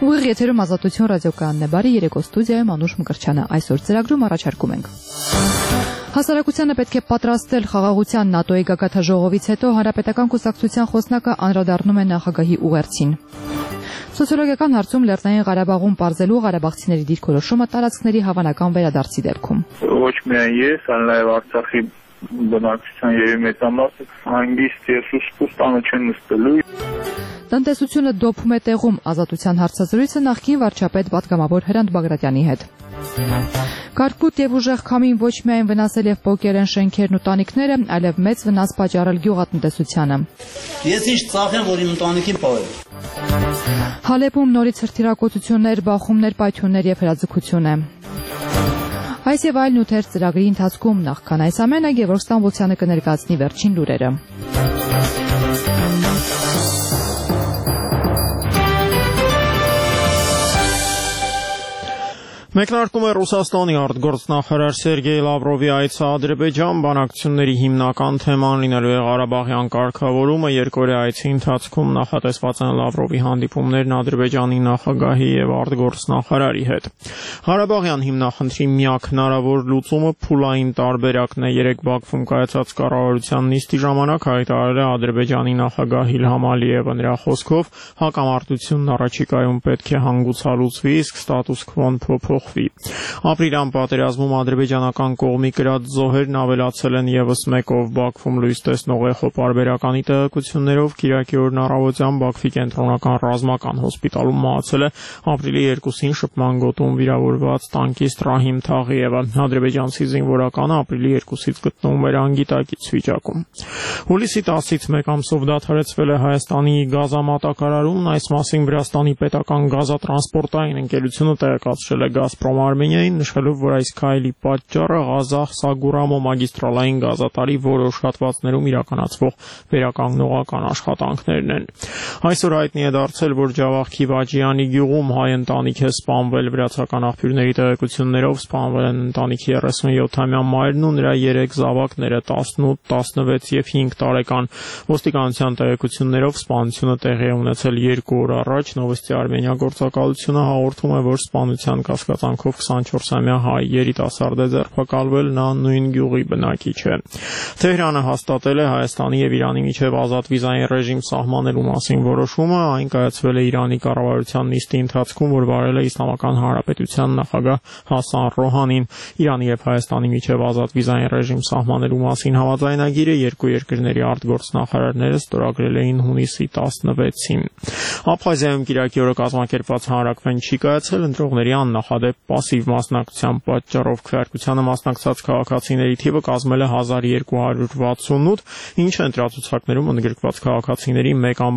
Ուղիղ եթերում Ազատություն ռադիոկայանն է, բարի երեկո, ստուդիայում Անուշ Մկրտչյանը, այսօր ծրագրում առաջարկում ենք. Հասարակությանը պետք է պատրաստել խաղաղության ՆԱՏՕ-ի գագաթնաժողովից հետո Հանրապետական կուսակցության խոսնակը անդրադառնում է նախագահի ուղերձին. Սոցիոլոգիական հարցում Լեռնային Ղարաբաղում պարզելու ղարաբաղցիների դիրքորոշումը տարածքների հավանական վերադարձի դեպքում. Ոչ միայն ես, այլ նաև Արցախի բնակչության եւ մեծամասը հանգիստ եւ սուսպուս տանը չեն նստելու. Տնտեսությունը դոփում է տեղում, Ազատության հարցազրույցը նախկին վարչապետ պատգամավոր Հրանտ Բագրատյանի հետ. Կարկուտ եւ ուժեղ քամին ոչ միայն վնասել եւ փոկել են շենքերն ու տանիքները, այլև մեծ վնաս պատճառել գյուղատնտեսությանը. Ես ինչ ծախեմ, որ իմ ընտանիքին պահել. Հալեպում նորից հրթիռակոծություններ, բախումներ, պայթյուններ եւ հրաձգություն է. Այս եւ այլ նյութեր ծրագրի ընթացքում, նախքան այս ամենը Գևորգ Ստամբոլցյանը կներկայացնի վերջին լուրերը. Մեկնարկում է Ռուսաստանի արտգործնախարար Սերգեյ Լավրովի այցը Ադրբեջան, բանակցությունների հիմնական թեման լինելու է Ղարաբաղյան կարգավորումը, երկօրյա այցի ընթացքում նախատեսված են Լավրովի հանդիպումներն Ադրբեջանի նախագահի եւ արտգործնախարարի հետ։ Ղարաբաղյան հիմնախնդրի միակ հնարավոր լուծումը փուլային տարբերակն է, երեք Բաքվում կայացած կառավարության նիստի ժամանակ հայտարարել է Ադրբեջանի նախագահ Իլհամ Ալիևը, նրա խոսքով հակամարտությունն առաջիկայում պետք է հանգուցալուծվի, իսկ ստատուս քվոն փոփոխվի։ Ապրիլյան պատերազմում ադրբեջանական կողմի կրած զոհերն ավելացել են եւս մեկով Բաքվում լույս տեսնող էխո պարբերականի տեղեկություններով Կիրակի օրն առավոտյան Բաքվի կենտրոնական ռազմական հոսպիտալում մահացել է ապրիլի 2-ին շփման գոտում վիրավորված տանկիստ Ռահիմ Թաղիևը։ Ադրբեջանցի զինվորականը ապրիլի 2-ից գտնվում էր անգիտակից վիճակում։ Հուլիսի 10-ից մեկ ամսով դադարեցվել է Հայաստանի գազամատակարարումն, այս մասին Վրաստանի պետական գազատրանսպորտային ընկերությունը տեղեկացրել է Գազպրոմ Արմենիային, նշելով, որ այս քայլի պատճառը Ղազախ-Սագուրամո մագիստրալային գազատարի որոշ հատվածներում իրականացվող վերականգնողական աշխատանքներն են։ Այսօր հայտնի է դարձել, որ Ջավախքի Վաջյանի գյուղում հայ ընտանիք է սպանվել, վրացական աղբյուրների տեղեկություններով սպանվել են ընտանիքի 37-ամյա մայրն ու նրա 3 զավակները 18, 16 եւ 5 տարեկան։ Ոստիկանության տեղեկություններով սպանությունը տեղի է ունեցել 2 օր առաջ։ Նովոստի Արմենիա գործակալությունը հաղորդում է, որ սպանության կասկածանքով 24-ամյա հայ երիտասարդ է ձերբակալվել, նա նույն գյուղի բնակիչ է։ Թեհրանը հաստատել է Հայաստանի եւ Իրանի միջև ազատ վիզային ռեժիմ սահմանելու մասին որոշումը, այն կայացվել է Իրանի կառավարության նիստի ընթացքում, որ վարել է Իսլամական Հանրապետության նախագահ Հասան Ռոհանին։ Իրանի եւ Հայաստանի միջև ազատ վիզային ռեժիմ սահմանելու մասին համաձայնագիրը երկու երկրների արտգործնախարարները ստորագրել էին հունիսի 16-ին։ Աբխազիայում Կիրակի օրը կազմակերպված հանրակրթություն չի կայացել, ընտրողների աննախադեպ պասիվ մասնակցության պատճառով քվեարկությանը մասնակցած քաղաքացիների թիվը կազմել է 1268, ինչը ընտրացուցակներում ընդգրկված քաղաքացիների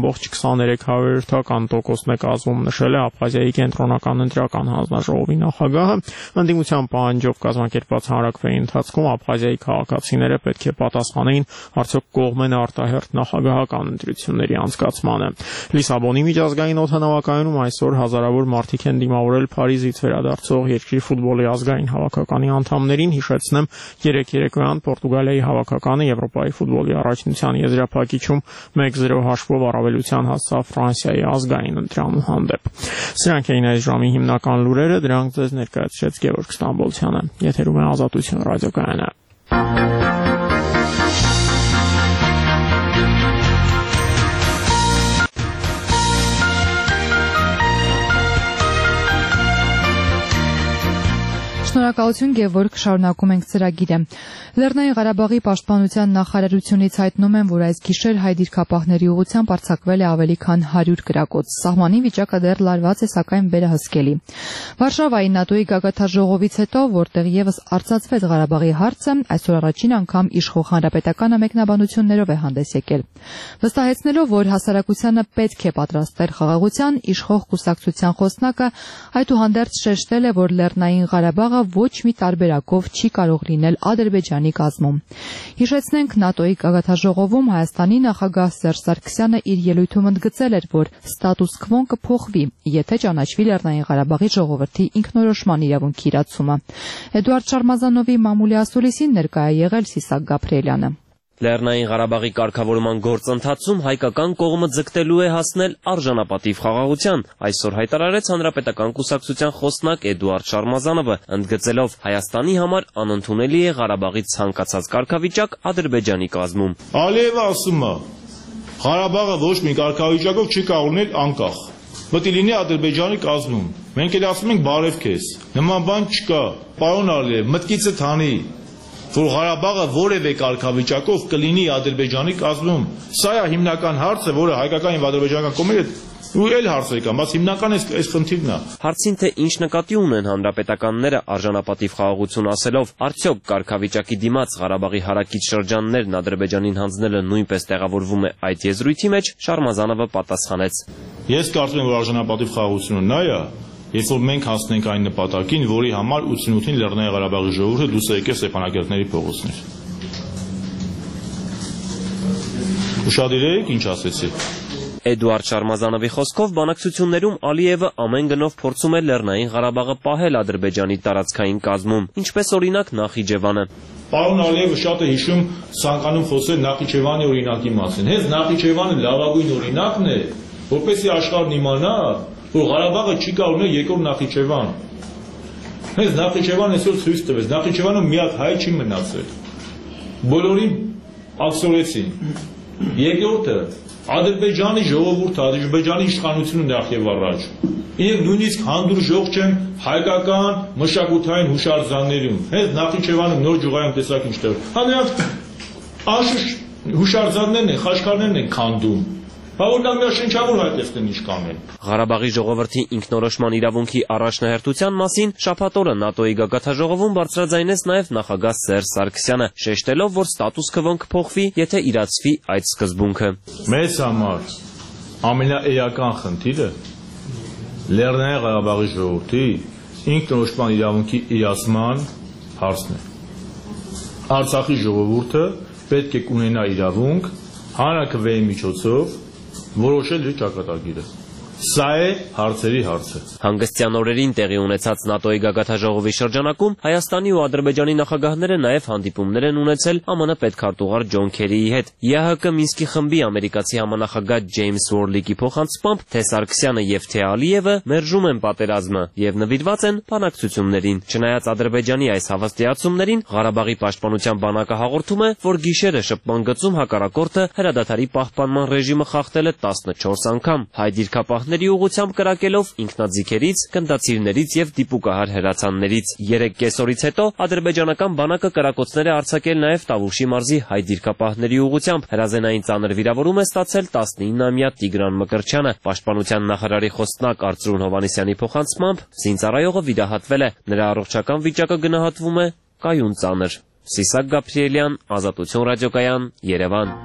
1.23%-ն է կազմում, նշել է Աբխազիայի կենտրոնական ընտրական հանձնաժողովի նախագահը։ Ընդդիմության պահանջով կազմակերպված հանրակրթության ընթացքում Աբխազիայի քաղաքացիները պետք է պատասխանեին արդյոք կողմ են արտահերթ նախագահական ընտրությունների անցկացմանը։ Լիսաբոնի միջազգային օդանավակայանում այսօր հազարավոր մարդիկ են դիմավորել Փարիզից վերադարձող երկրի ֆուտբոլի ազգային հավաքականի անդամներին, հիշեցնեմ, 3 երեկոյան Պորտուգալիայի հավաքականը Եվրոպայի ֆուտբոլի առաջնության եզրափակիչում 1-0 հաշվով առավելության հասավ Ֆրանսիայի ազգային ընտրանու հանդեպ։ Սրանք էին այս ժամի հիմնական լուրերը, դրանք ձեզ ներկայացրեց Գևորգ Ստամբոլցյանը։ Եթերում է Ազատություն ռադիոկայանը։ Շնորհակալություն Գևորգ, շարունակում ենք ծրագիրը։ Լեռնային Ղարաբաղի պաշտպանության նախարարությունից հայտնում են, որ այս գիշեր հայ դիրքապահների ուղղությամբ արձակվել է ավելի քան 100 գրակոց։ Սահմանի վիճակը դեռ լարված է, սակայն վերահսկելի։ Վարշավայի ՆԱՏՕ-ի գագաթնաժողովից հետո, որտեղ եւս արծացվեց Ղարաբաղի հարցը, այսօր առաջին անգամ իշխող հանրապետականը մեկնաբանություններով է հանդես եկել։ Վստահեցնելով, որ հասարակությանը պետք է պատրաստել խաղաղության, իշխող կուսակցության խոսնակը այդուհանդերձ շեշտել է, որ Լեռնային Ղարաբաղը ոչ մի տարբերակով չի կարող լինել Ադրբեջանի կազմում։ Հիշեցնենք, ՆԱՏՕ-ի գագաթնաժողովում Հայաստանի նախագահ Սերժ Սարգսյանը իր ելույթում ընդգծել էր, որ ստատուս քվոն կփոխվի, եթե ճանաչվի Լեռնային Ղարաբաղի ժողովրդի ինքնորոշման իրավունքի իրացումը։ Էդուարդ Շարմազանովի մամուլի ասուլիսին ներկայ է եղել Սիսակ Գաբրիելյանը։ Լեռնային Ղարաբաղի կարգավորման գործընթացում հայկական կողմը ձգտելու է հասնել արժանապատիվ խաղաղության, այսօր հայտարարեց Հանրապետական կուսակցության խոսնակ Էդուարդ Շարմազանովը, ընդգծելով Հայաստանի համար անընդունելի է Ղարաբաղի ցանկացած կարգավիճակ Ադրբեջանի կազմում։ Ալիևը ասում է, Ղարաբաղը ոչ մի կարգավիճակով չի կարող լինել անկախ։ Պետք է լինի Ադրբեջանի կազմում։ Մենք էլ ասում ենք բարև քեզ։ Նման բան չկա։ Պարոն Ալիև, մտքիցդ հանի, որ Ղարաբաղը որևէ կարգավիճակով կլինի Ադրբեջանի կազմում։ Սա է հիմնական հարցը, որը հայկական եւ ադրբեջանական կողմերը ու էլ հարցեր կան, բայց հիմնական այս խնդիրն է։ Հարցին թե ինչ նկատի ունեն հանրապետականները արժանապատիվ խաղաղություն ասելով, արդյոք կարգավիճակի դիմաց Ղարաբաղի հարակից շրջաններն Ադրբեջանին հանձնելը նույնպես տեղավորվում է այդ եզրույթի մեջ, Շարմազանովը պատասխանեց. Ես կարծում եմ, որ արժանապատիվ խաղաղությունը նա է, երբ որ մենք հասնենք այն նպատակին, որի համար 88-ին Լեռնային Ղարաբաղի ժողովուրդը դուրս եկավ Ստեփանակերտների փողոցներ։ Ուշադրեք, ինչ ասեցի։ Էդուարդ Շարմազանովի խոսքով բանակցություններում Ալիևը ամեն գնով փորձում է Լեռնային Ղարաբաղը պահել Ադրբեջանի տարածքային կազմում, ինչպես օրինակ Նախիջևանը։ Պարոն Ալիևը շատ է հիշում ցանկանում խոսել Նախիջևանի օրինակի մասին։ Հենց Նախիջևանը լավագույն օրինակն է, որպեսզի աշխարհն իմանա, որ Ղարաբաղը չի կարող լինել երկրորդ Նախիջևան։ Հենց Նախիջևանը այսօր ցույց տվեց, Նախիջևանում մի հատ հայ չի մնացել։ Բոլորին աքսորեցին։ Երկրորդը Ադրբեջանի ժողովուրդը, Ադրբեջանի իշխանությունը նախ եւ առաջ։ Եվ նույնիսկ հանդուրժող չեմ հայկական մշակութային հուշարձաններում։ Հենց Նախիջևանում նոր ջուղայում տեսակ ինչտեղ։ Հա նրանք անշուշտ հուշարձաններն են, խաչքարներն են քանդում։ Բա որ նա միաշնչավոր հայտեսնեն ինչ կանեն։ Ғարաբաղի ժողովրդի ինքնորոշման իրավունքի առաջնահերթության մասին շաբաթ օրը ՆԱՏՕ-ի գագաթաժողովում բարձրաձայնեց նաև նախագահ Սերժ Սարգսյանը, շեշտելով, որ ստատուս քվոն կփոխվի, եթե իրացվի այդ սկզբունքը։ Մեզ համար ամենաէական խնդիրը Լեռնային Ղարաբաղի ժողովրդի ինքնորոշման իրավունքի իրացման հարցն է։ Արցախի ժողովուրդը պետք է կունենա իրավունք հանրաքվեի միջոցով որոշել իր ճակատագիրը։ Սա է հարցերի հարցը։ Հանգստյան օրերին տեղի ունեցած ՆԱՏՕ-ի գագաթաժողովի շրջանակում Հայաստանի ու Ադրբեջանի նախագահները նաև հանդիպումներ են ունեցել ԱՄՆ պետքարտուղար Ջոն Քերիի հետ։ ԵԱՀԿ Մինսկի խմբի ամերիկացի համանախագահ Ջեյմս Ուորլիկի փոխանցմամբ թե Սարգսյանը եւ թե Ալիևը մերժում են պատերազմը եւ նվիրված են բանակցություններին։ Չնայած Ադրբեջանի այս հավաստիացումներին, Ղարաբաղի պաշտպանության բանակը հաղորդում է, որ գիշերը շփման գծում հակառակորդը հրադադարի պահպանման ռեժիմը խախտել է 14 անգամ։ Հայ դիրքապահների ուղղությամբ կրակելով ինքնաձիգերից, գնդացիրներից եւ դիպուկահար հրացաններից։ 3 կեսօրից հետո ադրբեջանական բանակը կրակոցներ է արձակել նաեւ Տավուշի մարզի հայ դիրքապահների ուղղությամբ։ Հրազենային ծանր վիրավորում է ստացել 19-ամյա Տիգրան Մկրտչյանը։ Պաշտպանության նախարարի խոսնակ Արծրուն Հովհաննիսյանի փոխանցմամբ զինծառայողը վիրահատվել է։ Նրա առողջական վիճակը գնահատվում է կայուն ծանր։ Սիսակ Գաբրիելյան, Ազատություն ռադիոկայան, Երևան։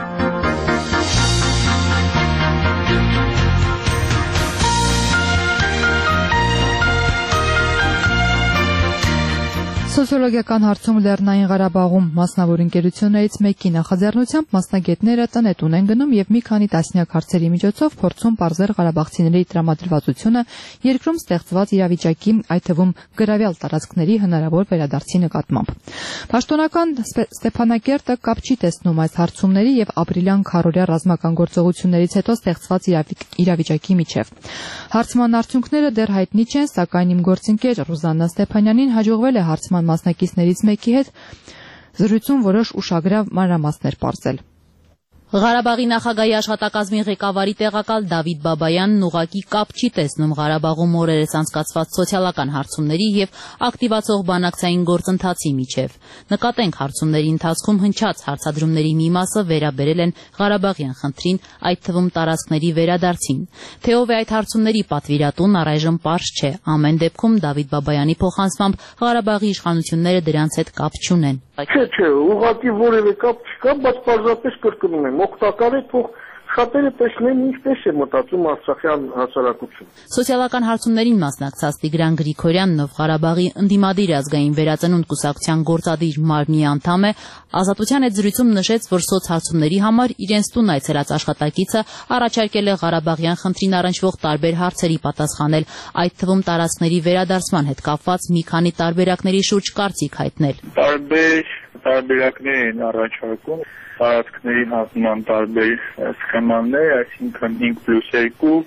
Սոցիոլոգիական հարցում Լեռնային Ղարաբաղում մասնավոր ընկերություններից մեկի նախաձեռնությամբ մասնագետները տնետուն են գնում եւ մի քանի տասնյակ հարցերի միջոցով փորձում պարզել ղարաբաղցիների տրամադրվածությունը երկրում ստեղծված իրավիճակի, այդ թվում գրավյալ տարածքների հնարավոր վերադարձի նկատմամբ։ Պաշտոնական Ստեփանակերտը կապ չի տեսնում այս հարցումների եւ ապրիլյան քարորյա ռազմական գործողություններից հետո ստեղծված իրավիճակի միջև։ Հարցման արդյունքները դեռ հայտնի չեն, սակայն իմ գործընկեր Ռուզաննա Ստեփանյանին հաջողվել է հարցման մասնակիցներից մեկի հետ զրույցում որոշ ուշագրավ մանրամասներ պարզել։ Ղարաբաղի նախագահի աշխատակազմի ղեկավարի տեղակալ Դավիթ Բաբայանն ուղղակի կապ չի տեսնում Ղարաբաղում օրերս անցկացված սոցիալական հարցումների եւ ակտիվացող բանակցային գործընթացի միջև։ Նկատենք հարցումների ընթացքում հնչած հարցադրումների մի մասը վերաբերել են Ղարաբաղյան խնդրին, այդ թվում տարածքների վերադարձին։ Թե ով է այդ հարցումների պատվիրատուն, առայժմ պարզ չէ։ Ամեն դեպքում Դավիթ Բաբայանի փոխանցմամբ Ղարաբաղի իշխանությունները դրանց հետ կապ չունեն։ Չէ, ուղղակի որևէ կապ չկա, բայց պարզապես կրկնում եմ, օգտակար է թող շատերը տեսնեն ինչպես է մտածում արցախյան հասարակությունը։ Սոցիալական հարցումներին մասնակցած Տիգրան Գրիգորյանն, ով Ղարաբաղի ընդդիմադիր ազգային վերածնունդ կուսակցության գործադիր մարմնի անդամ է, Ազատության հետ զրույցում նշեց, որ սոցհարցումների համար իրենց տուն այցելած աշխատակիցը առաջարկել է Ղարաբաղյան խնդրին առնչվող տարբեր հարցերի պատասխանել, այդ թվում տարածքների վերադարձման հետ կապված մի քանի տարբերակների շուրջ կարծիք հայտնել։ Տարբեր Տարբերակներ են առաջարկում, տարածքների հատման տարբեր սխեմաներ, այսինքն 5+2,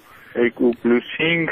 2+5,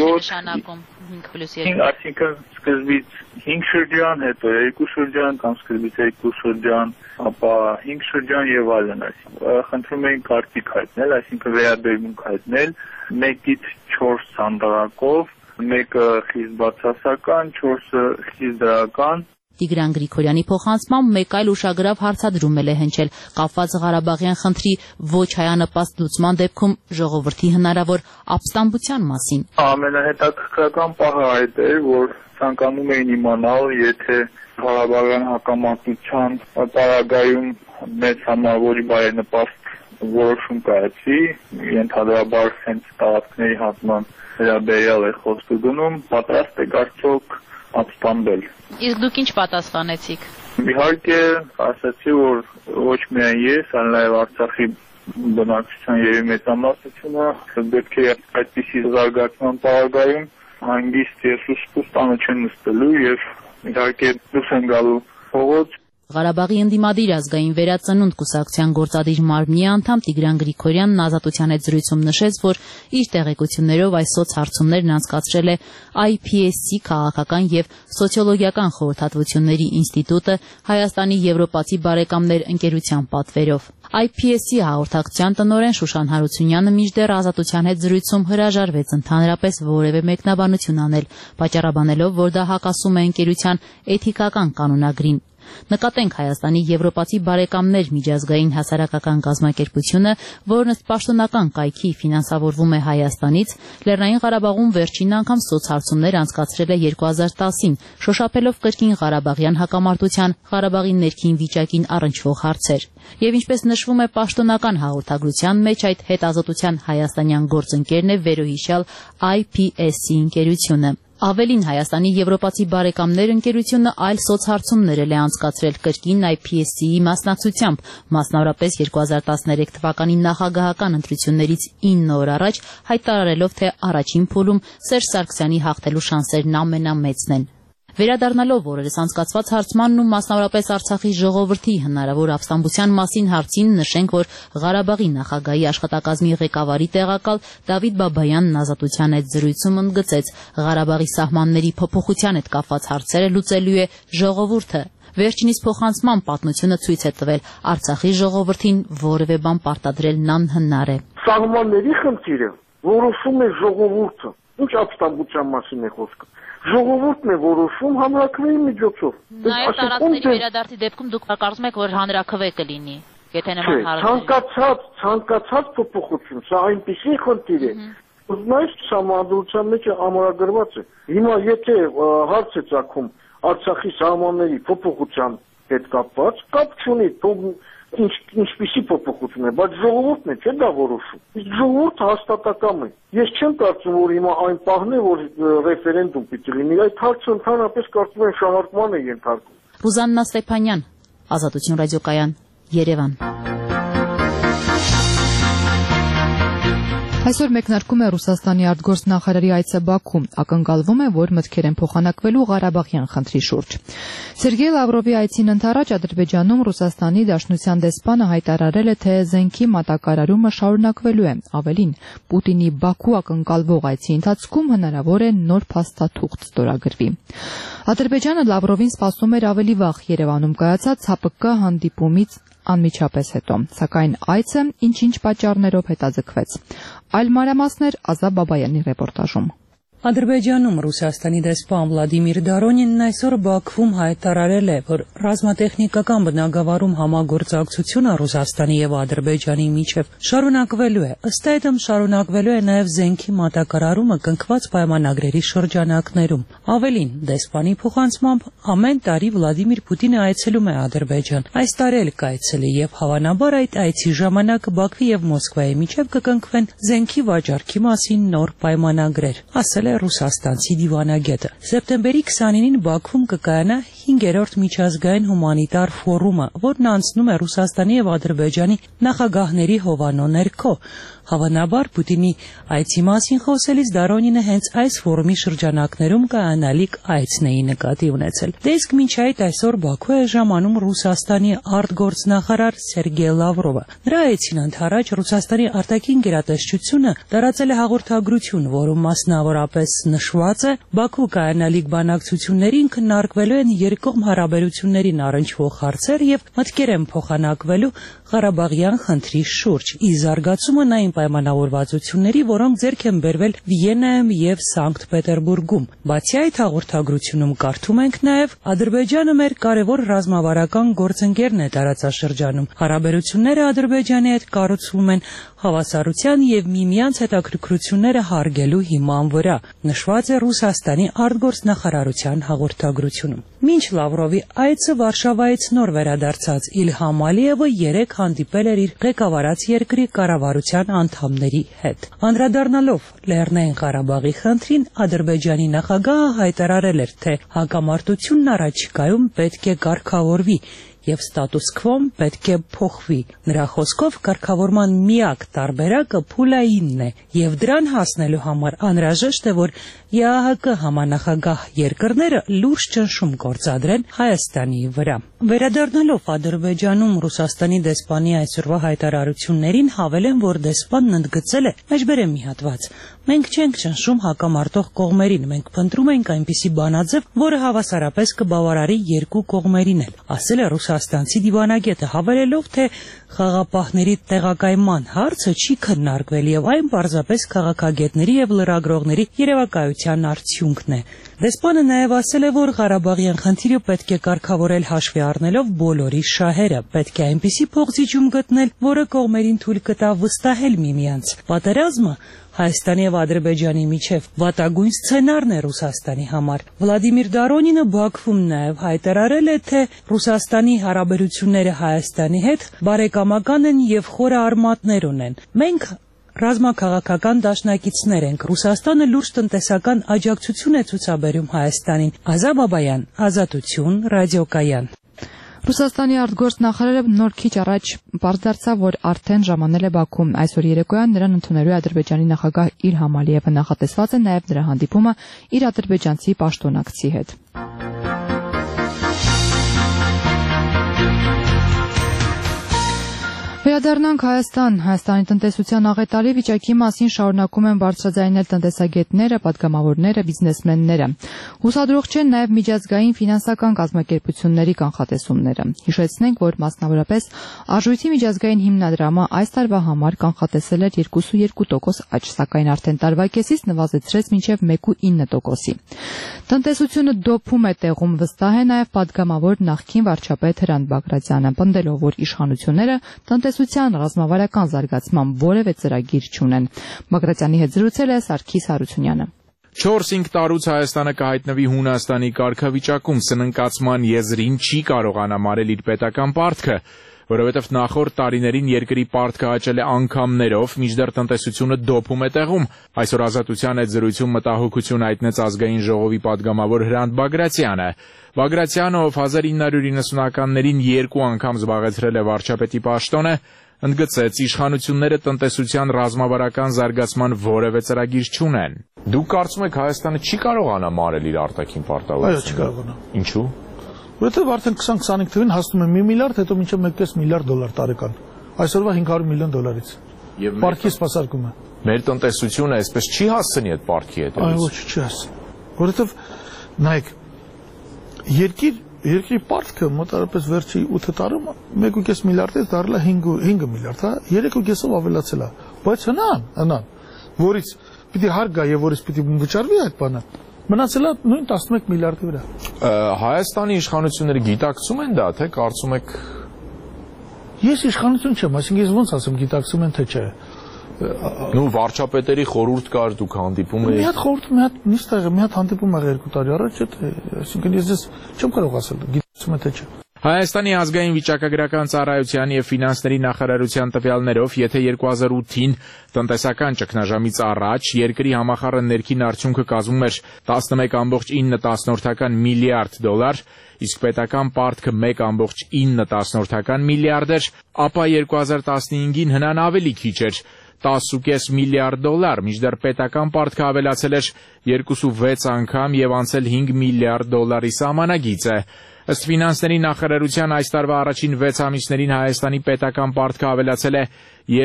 7, 5+2, այսինքն սկզբից 5 շրջան, հետո 2 շրջան, կամ սկզբից 2 շրջան, ապա 5 շրջան եւ այլն, այսինքն խնդրում էին կարգիկ հայտնել, այսինքն վերաբերմունք հայտնել 1-ից 4 սանդղակով, 1-ը խիստ բացասական, 4-ը խիստ դրական։ Տիգրան Գրիգորյանի փոխանցմամբ մեկ այլ ուշագրավ հարցադրում է հնչել կապված Ղարաբաղյան խնդրի ոչ հայանպաստ լուծման դեպքում ժողովրդի հնարավոր ապստամբության մասին։ Ամենահետաքրքրական պահը այդ էր, որ ցանկանում էին իմանալ, եթե Ղարաբաղյան հակամարտության պարագայում մեծ համավորի բարենպաստ որոշում կայացվի, ենթադրաբար հենց տարածքների հատման վերաբերյալ է խոսքը գնում, պատրաստ է արդյոք ապստամբել։ Իսկ դուք ինչ պատասխանեցիք։ Իհարկե, ասացի, որ ոչ միայն ես, այլ նաև Արցախի բնակչության եւ մեծամասնությունը պետք է այդպիսի զարգացման պարագայում հանգիստ եւ սուսպուս տանը չեն նստելու եւ իհարկե դուրս են գալու փողոց։ Ղարաբաղի ընդդիմադիր ազգային վերածնունդ կուսակցության գործադիր մարմնի անդամ Տիգրան Գրիգորյանն Ազատության հետ զրույցում նշեց, որ իր տեղեկություններով այս սոցհարցումներն անցկացրել է IPSC քաղաքական եւ սոցիոլոգիական խորհրդատվությունների ինստիտուտը Հայաստանի Եվրոպացի բարեկամներ ընկերության պատվերով։ IPSC հաղորդակցության տնօրեն Շուշան Հարությունյանը մինչդեռ Ազատության հետ զրույցում հրաժարվեց ընդհանրապես որևէ մեկնաբանություն անել, պատճառաբանելով, որ դա հակասում է ընկերության էթիկական կանոնագրին։ Նկատենք Հայաստանի Եվրոպացի բարեկամներ միջազգային հասարակական կազմակերպությունը, որն ըստ պաշտոնական կայքի ֆինանսավորվում է Հայաստանից, Լեռնային Ղարաբաղում վերջին անգամ սոցհարցումներ անցկացրել է 2010-ին, շոշափելով կրկին Ղարաբաղյան հակամարտության, Ղարաբաղի ներքին վիճակին առնչվող հարցեր։ Եվ ինչպես նշվում է պաշտոնական հաղորդագրության մեջ, այդ հետազոտության հայաստանյան գործընկերն է վերոհիշյալ IPSC ընկերությունը։ Ավելին Հայաստանի Եվրոպացի բարեկամներ ընկերությունը այլ սոցհարցումներ է անցկացրել կրկին IPSC-ի մասնակցությամբ, մասնավորապես 2013 թվականի նախագահական ընտրություններից 9 օր առաջ, հայտարարելով, թե առաջին փուլում Սերժ Սարգսյանի հաղթելու շանսերն ամենամեծն են։ Վերադառնալով օրերս անցկացված հարցմանն ու մասնավորապես Արցախի ժողովրդի հնարավոր ապստամբության մասին հարցին նշենք, որ Ղարաբաղի նախագահի աշխատակազմի ղեկավարի տեղակալ Դավիթ Բաբայանն Ազատության հետ զրույցում ընդգծեց, Ղարաբաղի սահմանների փոփոխության հետ կապված հարցերը լուծելու է ժողովուրդը։ Վերջինիս փոխանցման պատմությունը ցույց է տվել, Արցախի ժողովրդին որևէ բան պարտադրելն անհնար է։ Սահմանների խնդիրը որոշում է ժողովուրդը։ Ինչ ապստամբության մասին է խոսքը։ Ժողովուրդն է որոշում հանրաքվեի միջոցով։ Նաև տարածքների վերադարձի դեպքում դուք կարծում եք, որ հանրաքվե կլինի, եթե նման հարցեր։ Ցանկացած փոփոխություն, սա այնպիսի խնդիր է։ Ուզում սահմանադրության մեջ ամրագրված է։ Հիմա եթե հարց է ծագում Արցախի սահմանների փոփոխության հետ կապված, կապ չունի, ինչպիսի փոփոխություն է, բայց ժողովուրդն է, չէ՞ դա որոշում։ Իսկ ժողովուրդը հաստատակամ է։ Ես չեմ կարծում, որ հիմա այն պահն է, որ ռեֆերենդում պիտի լինի, այդ հարցը ընդհանրապես կարծում եմ շահարկման է ենթարկվում։ Ռուզաննա Ստեփանյան, Ազատություն ռադիոկայան, Երևան։ Այսօր մեկնարկում է Ռուսաստանի արտգործնախարարի այցը Բաքու, ակնկալվում է, որ մտքեր են փոխանակվելու Ղարաբաղյան խնդրի շուրջ։ Սերգեյ Լավրովի այցին ընդառաջ Ադրբեջանում Ռուսաստանի Դաշնության դեսպանը հայտարարել է, թե զենքի մատակարարումը շարունակվելու է։ Ավելին, Պուտինի Բաքու ակնկալվող այցի ընթացքում հնարավոր է նոր փաստաթուղթ ստորագրվի։ Ադրբեջանը Լավրովին սպասում էր ավելի վաղ Երևանում կայացած ՀԱՊԿ հանդիպումից անմիջապես հետո, սակայն այցը ինչ-ինչ պատճառներով հետաձգվեց։ Այլ մանրամասներ Ազա Բաբայանի ռեպորտաժում։ Ադրբեջանում Ռուսաստանի դեսպան Վլադիմիր Դարոնինն այսօր Բաքվում հայտարարել է, որ ռազմատեխնիկական բնագավառում համագործակցությունը Ռուսաստանի եւ Ադրբեջանի միջև շարունակվելու է։ Ըստ այդմ շարունակվելու է նաեւ զենքի մատակարարումը կնքված պայմանագրերի շրջանակներում։ Ավելին, դեսպանի փոխանցմամբ ամեն տարի Վլադիմիր Պուտինը այցելում է Ադրբեջան։ Այս տարի էլ կայցելի եւ հավանաբար այդ այցի ժամանակ Բաքվի եւ Մոսկվայի միջև կկնքվեն զենքի վաճառքի մասին նոր պայմանագրեր, ասել է ռուսաստանցի դիվանագետը։ Սեպտեմբերի 29-ին Բաքվում կկայանա 5-րդ միջազգային հումանիտար ֆորումը, որն անցնում է Ռուսաստանի եւ Ադրբեջանի նախագահների հովանո ներքո։ Հավանաբար Պուտինի այցի մասին խոսելիս Դարոնինը հենց այս ֆորումի շրջանակներում կայանալիք այցն էի նկատի ունեցել։ Դե իսկ մինչ այդ այսօր Բաքու է ժամանում Ռուսաստանի արտգործնախարար Սերգեյ Լավրովը։ Նրա այցին ընդառաջ Ռուսաստանի արտաքին գերատեսչությունը տարածել է հաղորդագրություն, որում մասնավորապես նշված է Բաքու կայանալիք բանակցություններին քննարկվելու են երկկողմ հարաբերություններին առնչվող հարցեր եւ մտքեր են փոխանակվելու Ղարաբաղյան խնդրի շուրջ, ի զարգացումն այն պայմանավորվածությունների, որոնք ձեռք են բերվել Վիեննայում եւ Սանկտ Պետերբուրգում։ Բացի այդ հաղորդագրությունում կարդում ենք նաեւ Ադրբեջանը մեր կարևոր ռազմավարական գործընկերն է տարածաշրջանում։ Հարաբերությունները Ադրբեջանի հետ կառուցվում են հավասարության եւ միմյանց հետաքրքրությունները հարգելու հիման վրա, նշված է Ռուսաստանի արտգործնախարարության հաղորդագրությունում։ Մինչ Լավրովի այցը Վարշավայից նոր վերադարձած Իլհամ Ալիևը 3 հանդիպել էր իր ղեկավարած երկրի կառավարության անդամների հետ։ Անդրադառնալով Լեռնային Ղարաբաղի խնդրին, Ադրբեջանի նախագահը հայտարարել էր, թե հակամարտությունն առաջիկայում պետք է կարգավորվի եւ ստատուս քվոն պետք է փոխվի։ Նրա խոսքով կարգավորման միակ տարբերակը փուլայինն է եւ դրան հասնելու համար անհրաժեշտ է, որ ԵԱՀԿ համանախագահ երկրները լուրջ ճնշում գործադրեն Հայաստանի վրա։ Վերադառնալով Ադրբեջանում Ռուսաստանի դեսպանի այսօրվա հայտարարություններին, հավելեն, որ դեսպանն ընդգծել է, մեջբերեմ մի հատված. մենք չենք ճնշում հակամարտող կողմերին, մենք փնտրում ենք այնպիսի բանաձև, որը հավասարապես կբավարարի երկու կողմերին էլ, ասել է ռուսաստանցի դիվանագետը, հավելելով, թե խաղապահների տեղակայման հարցը չի քննարկվել եւ այն պարզապես քաղաքագետների եւ լրագրողների երևակայության արդյունքն է։ Դեսպանը նաեւ ասել է, որ Ղարաբաղյան խնդիրը պետք է կարգավորել հաշվի առնելով բոլորի շահերը, պետք է այնպիսի փոխզիջում գտնել, որը կողմերին թույլ կտա վստահել միմյանց։ Պատերազմը Հայաստանի եւ Ադրբեջանի միջև վատագույն սցենարն է Ռուսաստանի համար։ Վլադիմիր Դարոնինը Բաքվում նաեւ հայտարարել է, թե Ռուսաստանի հարաբերությունները Հայաստանի հետ բարեկամական են եւ խորը արմատներ ունեն։ Մենք ռազմաքաղաքական դաշնակիցներ ենք։ Ռուսաստանը լուրջ տնտեսական աջակցություն է ցուցաբերում Հայաստանին։ Ազա Բաբայան, Ազատություն, ռադիոկայան։ Ռուսաստանի արտգործնախարարը նոր քիչ առաջ պարզ դարձավ, որ արդեն ժամանել է Բաքվում։ Այսօր երեկոյան նրան ընդունելու է Ադրբեջանի նախագահ Իլհամ Ալիևը, նախատեսված է նաև նրա հանդիպումը իր ադրբեջանցի պաշտոնակցի հետ։ Վերադառնանք Հայաստան։ Հայաստանի տնտեսության աղետալի վիճակի մասին շարունակում են բարձրաձայնել տնտեսագետները, պատգամավորները, բիզնեսմենները։ Հուսադրող չեն նաև միջազգային ֆինանսական կազմակերպությունների կանխատեսումները։ Հիշեցնենք, որ մասնավորապես Արժույթի միջազգային հիմնադրամը այս տարվա համար կանխատեսել էր 2.2% աճ, սակայն արդեն տարվա կեսից նվազեցրեց մինչև 1.9%-ի։ Տնտեսությունը դոփում է տեղում, վստահ է նաև պատգամավոր նախկին վարչապետ Հրանտ Բագրատյանը, պնդելով, որ իշխանությունները տնտեսության ռազմավարական զարգացման որևէ ծրագիր չունեն։ Բագրատյանի հետ զրուցել է Սարգիս Հարությունյանը։ 4-5 տարուց Հայաստանը կհայտնվի Հունաստանի կարգավիճակում, սննկացման եզրին չի կարող անամարել իր պետական պարտքը, որովհետև նախորդ տարիներին երկրի պարտքը աճել է անգամներով, մինչդեռ տնտեսությունը դոփում է տեղում։ Այսօր Ազատության հետ զրույցում մտահոգություն հայտնեց ազգային ժողովի պատգամավոր Հրանտ Բագրատյանը։ Բագրատյանը, ով 1990-ականներին 2 անգամ զբաղեցրել է վարչապետի պաշտոնը, ընդգծեց, իշխանությունները տնտեսության ռազմավարական զարգացման որևէ ծրագիր չունեն։ Դուք կարծում եք Հայաստանը չի կարող անամարել իր արտաքին պարտավորությունը։ Այո, չի կարողանա։ Ինչու՞։ Որովհետև արդեն 20-25 թվին հասնում է 1 միլիարդ, հետո մինչև 1.5 միլիարդ դոլար տարեկան։ Այսօրվա 500 միլիոն դոլարից։ Եվ պարտքի սպասարկում է։ Մեր տնտեսությունը այսպես չի հասցնի այդ պարտքի հետ։ Այո, ոչ, չի հասցնի։ Որովհետև նայեք, երկրի պարտքը մոտավորապես վերջի 8 տարում 1.5 միլիարդից դառել է 5 միլիարդ, հա, 3.5-ով ավելացել է։ Բայց հնան, որից պիտի հարկ գա եւ որից պիտի վճարվի այդ բանը, մնացել է նույն 11 միլիարդի վրա։ Հայաստանի իշխանությունները գիտակցում են դա, թե կարծում եք։ Ես իշխանություն չեմ, այսինքն ես ոնց ասեմ, գիտակցում են թե չէ։ Նու վարչապետերի խորհուրդ կար, դուք հանդիպում եք։ Մի հատ խորհուրդ, մի հատ հանդիպում ա 2 տարի առաջ, այսինքն ես չեմ կարող ասել, գիտակցում է թե չէ։ Հայաստանի ազգային վիճակագրական ծառայության եւ ֆինանսների նախարարության տվյալներով, եթե 2008-ին տնտեսական ճգնաժամից առաջ երկրի համախառն ներքին արդյունքը կազմում էր 11.9 միլիարդ դոլար, իսկ պետական պարտքը 1.9 միլիարդ էր, ապա 2015-ին հնան ավելի քիչ էր 10.5 միլիարդ դոլար, մինչդեռ պետական պարտքը ավելացել էր 2.6 անգամ եւ անցել 5 միլիարդ դոլարի սահմանագիծը։ Ըստ ֆինանսների նախարարության այս տարվա առաջին 6 ամիսներին Հայաստանի պետական պարտքը ավելացել է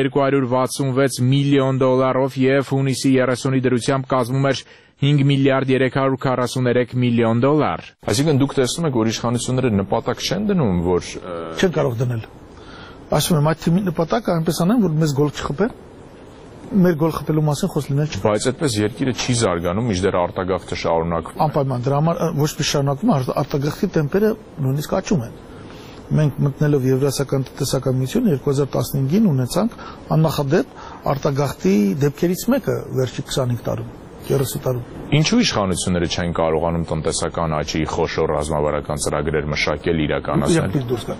266 միլիոն դոլարով եւ հունիսի 30-ի դրությամբ կազմում էր 5 միլիարդ 343 միլիոն դոլար։ Այսինքն դուք տեսնում եք, որ իշխանությունները նպատակ չեն դնում, որ չեն կարող դնել։ Ասում եմ, այդ թիմի նպատակը այնպես անեն, որ մեզ գոլ չխփեն։ Մեր գոլ խփելու մասին խոսք լինել չի։ Բայց այդպես երկիրը չի զարգանում, մինչդեռ արտագաղթը շարունակվում։ Անպայման դրա համար ոչ մի շարունակվում, արտագաղթի տեմպերը նույնիսկ աճում են։ Մենք մտնելով Եվրասիական տնտեսական միություն 2015-ին ունեցանք աննախադեպ արտագաղթի դեպքերից մեկը վերջի 25 տարում, 30 տարում։ Ինչու իշխանությունները չեն կարողանում տնտեսական աճի խոշոր ռազմավարական ծրագրեր մշակել իրականացնել։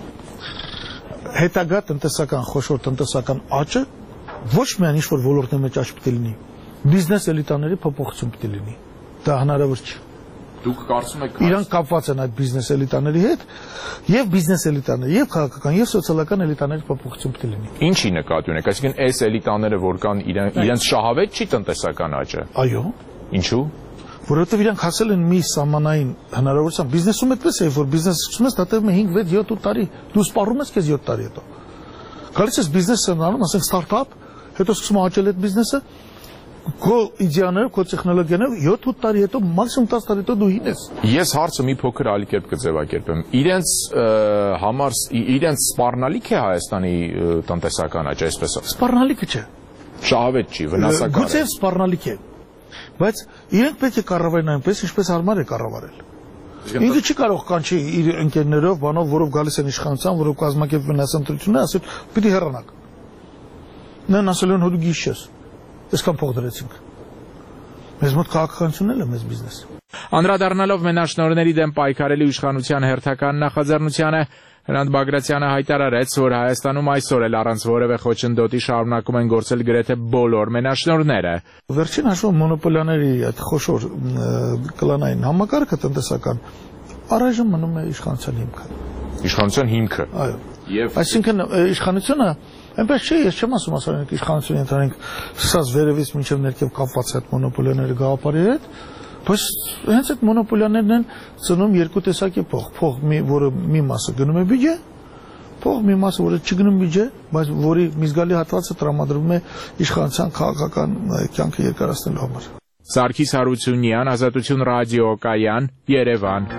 Հետագա տնտեսական խոշոր տնտեսական աճը ոչ միայն ինչ-որ ոլորտի մեջ աճ պետք է լինի, բիզնես էլիտաների փոփոխություն պետք է լինի։ Դա հնարավոր չի։ Դուք կարծում եք իրանք կապված են այդ բիզնես էլիտաների հետ, եւ բիզնես էլիտաների, եւ քաղաքական, եւ սոցիալական էլիտաների փոփոխություն պետք է լինի։ Ինչի նկատի ունեք, այսինքն այս էլիտաները, որ կան, իրենց շահավետ չի տնտեսական աճը։ Այո։ Ինչու։ Որովհետեւ իրանք հասել են մի սահմանային հնարավորության, բիզնեսում այդպես է, որ բիզնես սկսում ես դատել 5, 6, 7 տարի, դու սպառում ես քեզ 7 տարի հետո։ Գալիս ես բիզնեսը անում, ասենք ստարտափ, հետո սկսում աճել այդ բիզնեսը, քո իդեաներով, քո տեխնոլոգիաներով 7-8 տարի հետո, մաքսիմում 10 տարի հետո դու հին ես։ Ես հարցը մի փոքր այլ կերպ կձևակերպեմ։ Իրենց համար իրենց սպառնալիք է Հայաստանի տնտեսական աճը, այսպես։ Սպառնալիքը չէ։ Շահավետ չի, վնասակար է։ Գուցե սպառնալիք է, բայց իրենք պետք է կառավարեն այնպես, ինչպես հարմար է կառավարել։ Ինքը չի կարող կանչի իր ընկերներով, բանով, որով գալիս են իշխանության, որով կազմակերպվում են ասանտրությունները, ասել՝ «Պիտի հեռանաք»։ Նրան ասել են՝ «Հո դու գիշ ես»։ Այսքան փող դրեցինք։ Մեզ մոտ քաղաքականությունն էլ է մեզ բիզնես։ Անդրադառնալով մենաշնորհների դեմ պայքարելու իշխանության հերթական նախաձեռնությանը, Հրանտ Բագրատյանը հայտարարեց, որ Հայաստանում այսօր էլ առանց որևէ խոչընդոտի շարունակում են գործել գրեթե բոլոր մենաշնորհները։ Վերջին հաշվով մոնոպոլիաների այդ խոշոր կլանային համակարգը տնտեսական առայժմ մնում է իշխանության հիմքը։ Իշխանության հիմքը։ Այո։ Եվ այսինքն իշխանությունը այնպես չէ, ես չեմ ասում ասենք իշխանությունը ընդհանրենք սկսած վերևից մինչև ներքև կապված այդ մոնոպոլիաների գաղափարի հետ, բայց հենց այդ մոնոպոլիաներն են ծնում երկու տեսակի փող, որը մի մասը գնում է բյուջե, փող մի մասը, որը չգնում բյուջե, բայց որի մի զգալի հատվածը տրամադրվում է իշխանության քաղաքական կյանքը երկարացնելու համար։ Սարգիս Հարությունյան, Ազատություն ռադիոկայան, Երևան։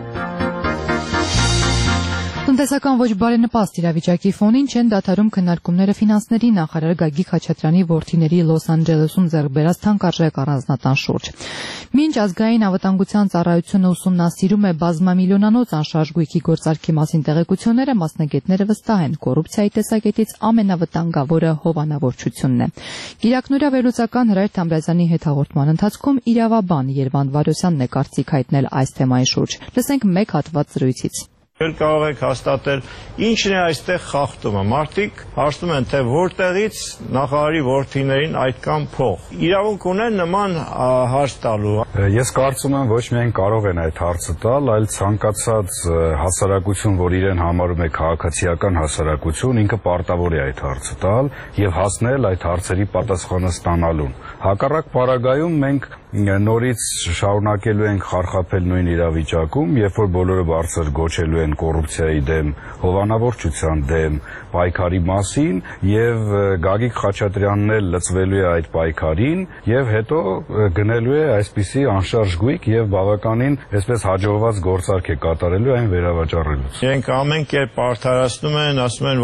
Տնտեսական ոչ բարենպաստ իրավիճակի ֆոնին չեն դադարում քննարկումները ֆինանսների նախարար Գագիկ Խաչատրյանի որդիների Լոս Անջելեսում ձեռք բերած թանկարժեք առանձնատան շուրջ։ Մինչ ազգային անվտանգության ծառայությունը ուսումնասիրում է բազմամիլիոնանոց անշարժ գույքի գործարքի մասին տեղեկությունները, մասնագետները վստահ են, կոռուպցիայի տեսակետից ամենավտանգավորը հովանավորչությունն է։ Գիրակնորյա վերլուծական Հրայր Թամրազյանի հետ հաղորդման ընթացքում իրավաբան Երվանդ Վարոսյանն է կարծիք հայտնել այս թեմայի շուրջ։ Լսենք մեկ հատված զրույցից։ Կարող եք հաստատել ինչն է այստեղ խախտումը։ Մարդիկ հարցնում են, թե որտեղից նախարարի որդիներին այդքան փող։ Իրավունք ունեն նման հարց տալու։ Ես կարծում եմ ոչ միայն կարող են այդ հարցը տալ, այլ ցանկացած հասարակություն, որ իրեն համարում է քաղաքացիական հասարակություն, ինքը պարտավոր է այդ հարցը տալ եւ հասնել այդ հարցերի պատասխանը ստանալուն։ Հակառակ պարագայում մենք նորից շարունակելու ենք խարխափել նույն իրավիճակում, երբ որ բոլորը բարձր գոչելու են կոռուպցիայի դեմ, հովանավորչության դեմ, պայքարի մասին եւ Գագիկ Խաչատրյանն էլ լծվելու է այդ պայքարին եւ հետո գնելու է այսպիսի անշարժ գույք եւ բավականին այսպես հաջողված գործարք է կատարելու այն վերավաճառելուց։ Իրենք ամեն կերպ արդարացնում են, ասում են, որ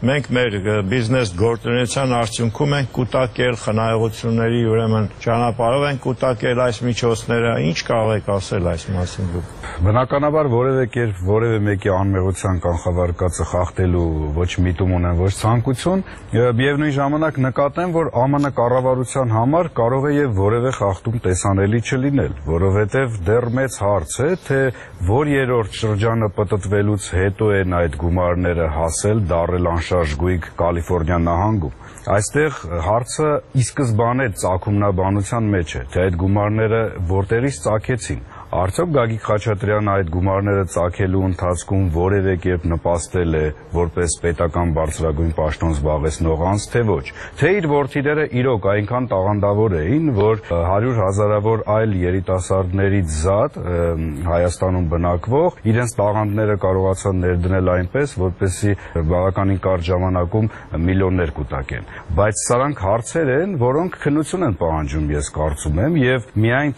մենք մեր բիզնես գործունեության արդյունքում ենք կուտակել խնայողությունների, ուրեմն ճանապարհով ենք կուտակել այս միջոցները, ինչ կարող եք ասել այս մասին դուք։ Բնականաբար որևէ կերպ որևէ մեկի անմեղության կանխավարկածը խախտելու ոչ միտում ունեն, ոչ ցանկություն, եւ նույն ժամանակ նկատեմ, որ ԱՄՆ կառավարության համար կարող է եւ որևէ խախտում տեսանելի չլինել, որովհետեւ դեռ մեծ հարց է, թե որ երրորդ շրջանը պտտվելուց հետո են այդ գումարները հասել դառել անշարժ գույք Կալիֆոռնիա նահանգում։ Այստեղ հարցը ի սկզբանե ծագումնաբանության մեջ է, թե այդ գումարները որտեղից ծագեցին։ Արդյոք Գագիկ Խաչատրյանը այդ գումարները ծագելու ընթացքում որևէ կերպ նպաստել է որպես պետական բարձրագույն պաշտոն զբաղեցնող անձ, թե ոչ։ Թե իր որդիները իրոք այնքան տաղանդավոր էին, որ 100,000-ավոր այլ երիտասարդներից զատ Հայաստանում բնակվող իրենց տաղանդները կարողացան ներդնել այնպես, որպեսզի բավականին կարճ ժամանակում միլիոններ կուտակեն։ Բայց սրանք հարցեր են, որոնք քննություն են պահանջում, ես կարծում եմ, եւ միայն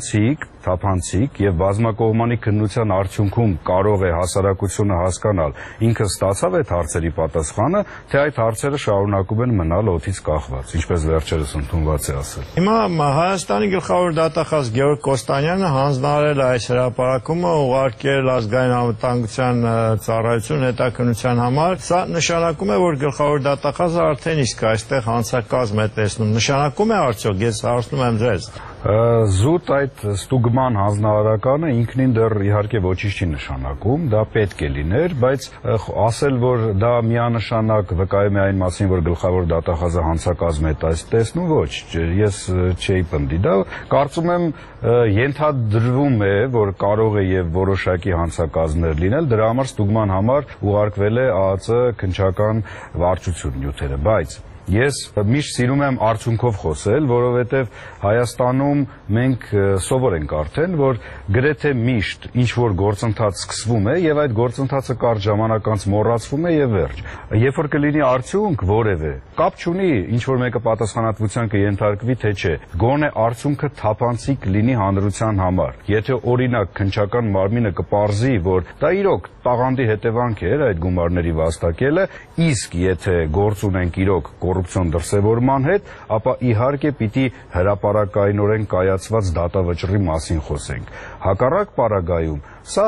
թափանցիկ եւ բազմակողմանի քննության արդյունքում կարող է հասարակությունը հասկանալ ինքը ստացավ այդ հարցերի պատասխանը, թե այդ հարցերը շարունակում են մնալ օդից կախված, ինչպես վերջերս ընդունված է ասել։ Հիմա Հայաստանի գլխավոր դատախազ Գևորգ Կոստանյանը հանձնարարել է այս հրապարակումը, ուղարկել ազգային անվտանգության ծառայություն հետաքննության համար։ Սա նշանակում է, որ գլխավոր դատախազը արդեն իսկ այստեղ հանցակազմ է տեսնում։ Նշանակում է արդյոք, ես հարցնում եմ ձեզ։ Զուտ այդ ստուգման հանձնարարականը ինքնին դեռ իհարկե ոչինչ չի նշանակում, դա պետք է լիներ, բայց ասել, որ դա միանշանակ վկայում է այն մասին, որ գլխավոր դատախազը հանցակազմ է տեսնում, ոչ, ես չէի պնդի դա, կարծում եմ ենթադրվում է, որ կարող է եւ որոշակի հանցակազմներ լինել, դրա համար ստուգման համար ուղարկվել է ԱԱԾ քննչական վարչություն նյութերը, բայց ես միշտ սիրում եմ արդյունքով խոսել, որովհետև Հայաստանում մենք սովոր ենք արդեն, որ գրեթե միշտ ինչ-որ գործընթաց սկսվում է եւ այդ գործընթացը կարճ ժամանակ անց մոռացվում է եւ վերջ։ Երբ որ կլինի արդյունք որևէ, կապ չունի ինչ-որ մեկը պատասխանատվության կենթարկվի թե չէ, գոնե արդյունքը թափանցիկ լինի հանրության համար։ Եթե օրինակ քննչական մարմինը կպարզի, որ դա իրոք տաղանդի հետևանք էր այդ գումարների վաստակելը, իսկ եթե գործ ունենք իրոք կոռուպցիոն դրսևորման հետ, ապա իհարկե պիտի հրապարակայնորեն կայացված դատավճռի մասին խոսենք։ Հակառակ պարագայում, սա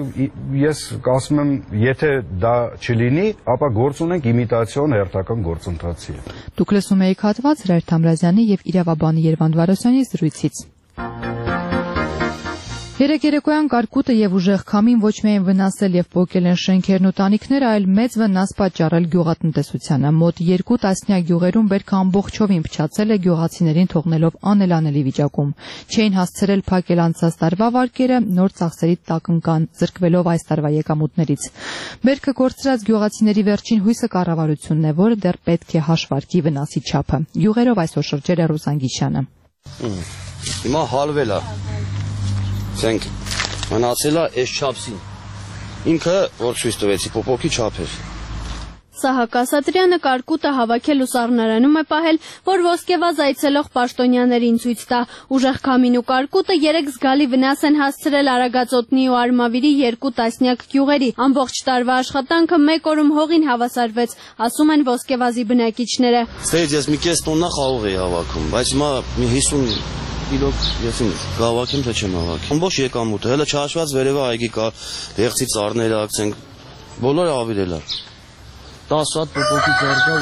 ես ասում եմ, եթե դա չլինի, ապա գործ ունենք իմիտացիոն հերթական գործընթացի։ Դուք լսում եք հատված Հրայր Թամրազյանի եւ իրավաբան Երվանդ Վարդասյանի զրույցից։ Երեկ երեկոյան կարկուտը եւ ուժեղ քամին ոչ միայն վնասել եւ պոկել են շենքերն ու տանիքները, այլ մեծ վնաս պատճառել գյուղատնտեսությանը։ Մոտ 2 տասնյակ գյուղերում բերքը ամբողջովին փչացել է գյուղացիներին թողնելով անելանելի վիճակում։ Չէին հասցրել փակել անցած տարվա վարկերը, նոր ծախսերի տակ ընկան, զրկվելով այս տարվա եկամուտներից։ Բերքը կորցրած գյուղացիների վերջին հույսը կառավարությունն է, որը դեռ պետք է հաշվարկի վնասի չափը։ Գյուղերով այսօր շրջել է Ռուզան Գիշյանը։ Հիմա հալվել է։ Ցենք մնացել է այս չափսին։ Ինքը որ ցույց տվեցի փոփոխի չափ էր։ Սահակ Ասատրյանը կարկուտը հավաքել ու սառնարանում է պահել, որ ոսկեվազ այցելող պաշտոնյաներին ցույց տա։ Ուժեղ քամին ու կարկուտը 3 զգալի վնաս են հասցրել Արագածոտնի ու Արմավիրի 2 տասնյակ գյուղերի։ Ամբողջ տարվա աշխատանքը 1 օրում հողին հավասարվեց, ասում են ոսկեվազի բնակիչները։ Ստեյց ես մի կես տոննա խաղող էի հավաքում, բայց հիմա մի 50 Իրոք ես գավակեմ թե չեմ հավաքի։ Ամբողջ եկամուտը, հələ չհաշված վերևը այգի կա, դեղցի ծառները ակցենք, բոլորը ավիրել է։ 10 հատ փոփոխի կարգա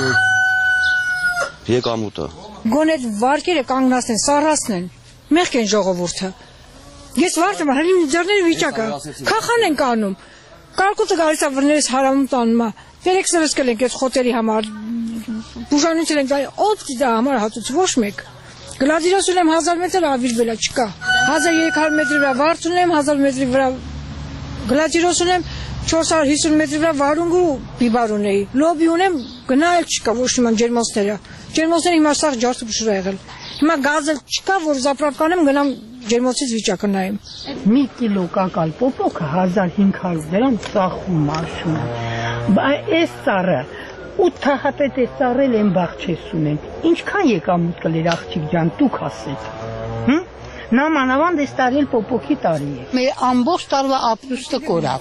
որ եկամուտը։ Գոնե վարկերը կանգնացնեն, սառացնեն։ Մեղք են ժողովուրդը։ Ես վարդում եմ, հələ ձեռների վիճակը։ Քախան են կանում։ Կարկուտը գալիս է վրներս հարամում տանում է։ Երեք սրսկել ենք այս խոտերի համար։ Բուժանություն ենք գալի, ով դա համար հատուց ոչ մեկ։ Գլադիրոս ունեմ 1000 մետր ավիրվել է, չկա։ 1300 մետրի վրա վարդ ունեմ, 1000 մետրի վրա գլադիրոս ունեմ, 450 մետրի վրա վարունգ ու բիբար ունեի։ Լոբի ունեմ, գնալ չկա, ոչ նման ջերմոցները։ Ջերմոցները հիմա սաղ ջարդը փշուր եղել։ Հիմա գազը չկա, որ զապրատկանեմ գնամ ջերմոցից վիճակը նայեմ։ Մի կիլո կակալ պոպոկը 1500 դրամ ծախում մաշում։ Այս ծառը 8 հատ է ծառել են բաղչեսում են։ Ինչքան եկամուտ կլեր աղջիկ ջան, դուք ասեք։ Նամանավանդ այս տարի էլ պոպոկի տարի է։ Մեր ամբողջ տարվա ապրուստը կորավ։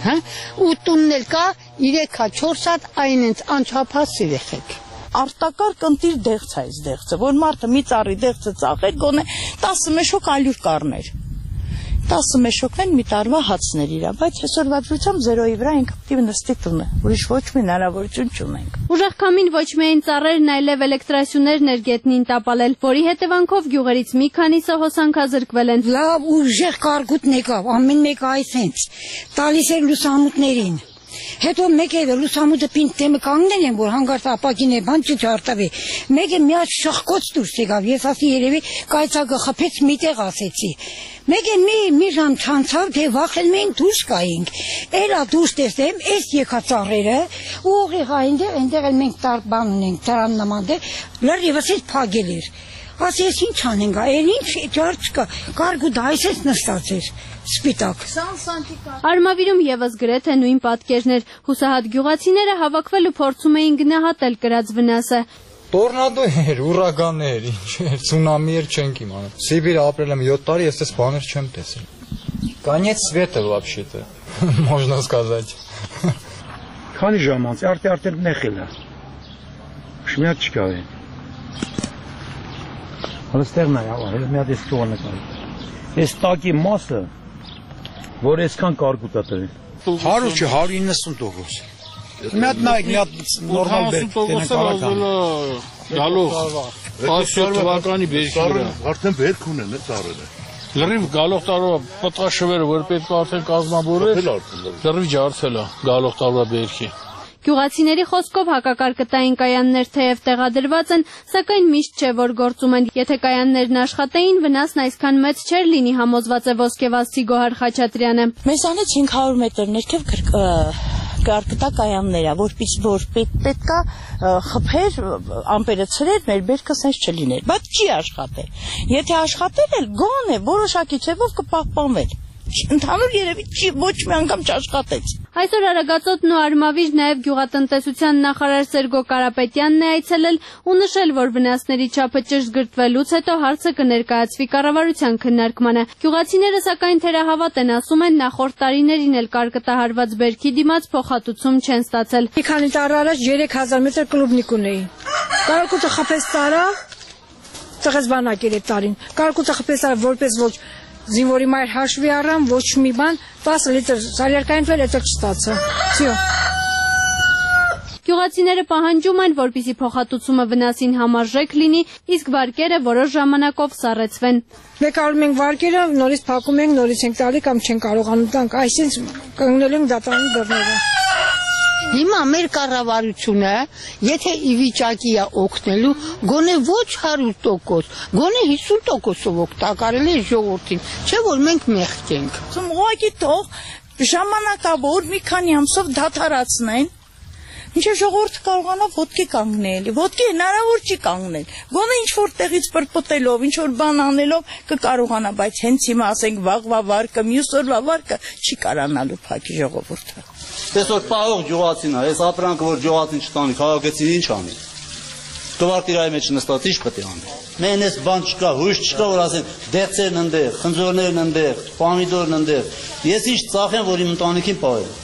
հա, ու տունն էլ կա 3 հատ 4 հատ այն ինձ անչափահաս երեխեք։ Արտակարգ ընտիր դեղց է այս դեղցը, որ մարդը մի ծառի դեղցը ծախեր, գոնե 10 մեշոք ալյուր կառներ։ 10 մեշոքն մի տարվա հացներ իրա, բայց այսօրվա դրությամբ 0-ի վրա ինքը պետք է նստի տունը, ուրիշ ոչ մի հնարավորություն չունենք։ Ուժեղ քամին ոչ միայն ծառերն, այլև էլեկտրասյուներն էր գետնին տապալել, որի հետևանքով գյուղերից մի քանիսը հոսանքազրկվել են։ Լավ ուժեղ կարկուտն եկավ, ամեն մեկը այսենց, տալիս էր լուսամուտներին։ Հետո մեկ է լուսամուտը պինդ դեմը կանգնել են, որ հանգարտ ապակին է բան չճարտավի։ Մեկը մի հատ շխկոց դուրս եկավ, ես ասի երևի կայծակը խփեց միտեղ ասեցի։ Մեկը մի ժամ չանցավ, թե վախել մենք դուրս գայինք։ Էլա դուրս տեսեմ, այս եկա ծառերը, ուղիղ այնտեղ էլ մենք բան ունենք, դրան նման դե, լրիվս էլ փագել էր։ Ասի ես ինչ անենք, այլ ինչ ճար չկա, կարգուտ այսպես նստած էր, սպիտակ։ Արմավիրում եւս գրեթե նույն պատկերներ, հուսահատ գյուղացիները հավաքվել ու փորձում էին գնահատել կրած վնասը։ Տորնադո էր, ուրագան էր, ինչ էր, ցունամի էր, չենք իմանում։ Սիբիր ապրել եմ 7 տարի, ես այս բաներ չեմ տեսել։ Конец света вообще-то, можно сказать։ Քանի ժամ անց, արդեն նեղել է։ Շմիակ չկա է։ Հստեղն է, հələ մի հատ էս տողը նկարի։ Էս տակի մասը, որ այսքան կարկուտ է տվել։ 100 չի, 190%։ Մի հատ նայեք, մի հատ նորմալ բերք տենեն կարակ։ Գալող 17 թվականի բերքի վրա։ Արդեն բերք ունեն է ծառերը։ Լրիվ գալող տարվա պտղաշվերը, որ պետք է արդեն կազմավորել, լրիվ ջարդել է գալող տարվա բերքի։ Գյուղացիների խոսքով հակակարկտային կայաններ թեև տեղադրված են, սակայն միշտ չէ, որ գործում են։ Եթե կայաններն աշխատեին, վնասն այսքան մեծ չէր լինի, համոզված է ոսկեվազցի Գոհար Խաչատրյանը։ Մեզանից 500 մետր ներքև կարկտա կայաններ, որ պետք է խփեր, ամպերը ցրեր, մեր բերքը sense չլիներ, բայց չի աշխատել։ Եթե աշխատել էլ, գոնե որոշակի ձևով կպահպանվեր։ Ընդհանուր երևի ոչ մի անգամ չաշխատեց։ Այսօր Արագածոտն ու Արմավիր նաև գյուղատնտեսության նախարար Սերգո Կարապետյանն է այցելել ու նշել, որ վնասների չափը ճշգրտվելուց հետո հարցը կներկայացվի կառավարության քննարկմանը։ Գյուղացիները սակայն թերահավատ են, ասում են նախորդ տարիներին էլ կարկտահարված բերքի դիմաց փոխհատուցում չեն ստացել։ Մի քանի տարի առաջ 3000 մետր կլուբնիկ ունեի։ Կարկուտը խփեց տարա, ծխեց բանակեր այդ տարին։ Կարկուտը խփեց որպես ոչ Զինվորի մայր հաշվի առան, ոչ մի բան, 10 լիտր սալերկային վել էտը չստացա։ Всё։ Գյուղացիները պահանջում են, որպեսզի փոխհատուցումը վնասին համարժեք լինի, իսկ վարկերը որոշ ժամանակով սառեցվեն։ Մեկ արում ենք վարկերը, նորից փակում ենք, նորից ենք տալի կամ չենք կարողանում տանք, այսինքն կանգնել ենք դատարանի դռները։ Հիմա մեր կառավարությունը, եթե ի վիճակի է օգնելու, գոնե ոչ 100%, գոնե 50%-ով օգտակարել է ժողովրդին, չէ որ մենք մեղքենք։ Ուղղակի թող ժամանակավոր մի քանի ամսով դադարացնեն, ինչեւ ժողովուրդը կարողանա ոտքի կանգնել։ Ոտքի հնարավոր չի կանգնել։ Գոնե ինչ որ տեղից պրպտելով, ինչ որ բան անելով կկարողանա, բայց հենց հիմա ասենք վաղվա վարկը, մյուս օրվա վարկը չի կարողանալու փակի ժողովուրդը։ Այսօր պահող գյուղացին է, այս ապրանքը որ գյուղացին չտանի, քաղաքացին ինչ անի։ Կվարտիրայի մեջ նստած ինչ պետք է անի։ Մեն էս բան չկա, հույս չկա, որ ասեն դեղցերն ընդեղ, խնձորներն ընդեղ, պամիդորն ընդեղ։ Ես ինչ ծախեմ, որ իմ ընտանիքին պահեմ։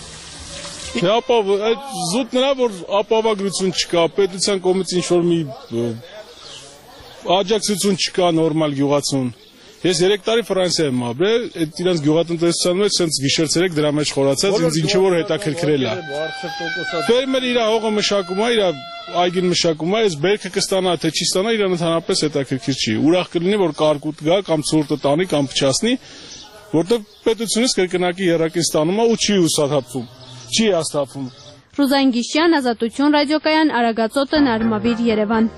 Այդ զուտ նրա, որ ապավագրություն չկա, պետության կողմից ինչ որ մի աջակցություն չկա նորմալ գյուղացուն։ Ես 3 տարի Ֆրանսիա եմ ապրել, այդ իրենց գյուղատնտեսության մեջ sense գիշերցերեք դրա մեջ խորացած, ինձ ինչ որ հետաքրքրել է։ Ֆերմերը իր հողը մշակում է, իր այգին մշակում է, այս բերքը կստանա, թե չի ստանա, իրան ընդհանրապես հետաքրքիր չի։ Ուրախ կլինի, որ կարկուտ գա կամ ցուրտը տանի կամ փչացնի, որտեղ պետությունից կրկնակի երակին ստանում է ու չի ուսաթափվում, չի հաստատվում։ Ռուզայն Գիշյան, Ազատություն ռադիոկայան, Արագածոտը, Արմավիր, Երևան։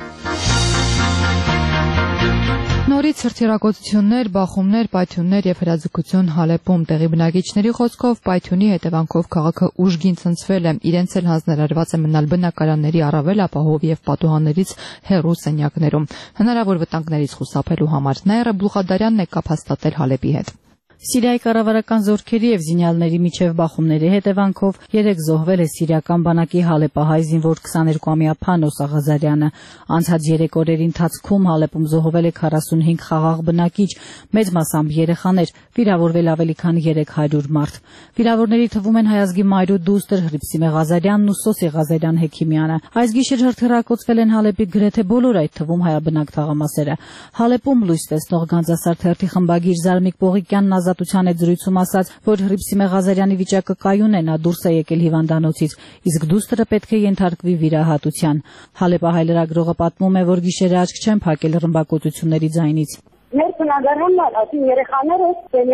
Նորից հրթիռակոծություններ, բախումներ, պայթյուններ եւ հրաձգություն Հալեպում տեղի բնակիչների խոսքով պայթյունի հետևանքով քաղաքը ուժգին ցնցվել է, իրենց էլ հանձնարարված է մնալ բնակարանների առավել ապահով եւ պատուհաններից հեռու սենյակներում։ Հնարավոր վտանգներից խուսափելու համար Նաիրա Բլուխադարյանն է կապ հաստատել Հալեպի հետ։ Սիրիայի կառավարական զորքերի եւ զինյալների միջև բախումների հետևանքով 3 զոհվել է սիրիական բանակի Հալեպահայ զինվոր 22-ամյա Փանոս Աղազարյանը։ Անցած 3 օրերի ընթացքում Հալեպում զոհվել է 45 խաղաղ բնակիչ, մեծ մասամբ երեխաներ, վիրավորվել ավելի քան 300 մարդ։ Վիրավորների թվում են հայազգի մայր ու դուստր Հրիփսիմե Ղազարյանն ու Սոսի Ղազարյան Հեքիմյանը։ Այս գիշեր հրթիռակոծվել են Հալեպի գրեթե բոլոր, այդ թվում հայաբնակ թաղամասերը։ Հալեպում լույս տեսնող Գանձասար թերթի խմբագիր Զարմիկ Պողիկյանն Ազատության հետ զրույցում ասաց, որ Հրիփսիմե Ղազարյանի վիճակը կայուն է, նա դուրս է եկել հիվանդանոցից, իսկ դուստրը պետք է ենթարկվի վիրահատության։ Հալեպահայ լրագրողը պատմում է, որ գիշերը աչք չեն փակել ռմբակոծությունների ձայնից։ Մեր բնակարաններ, այսին երեխաները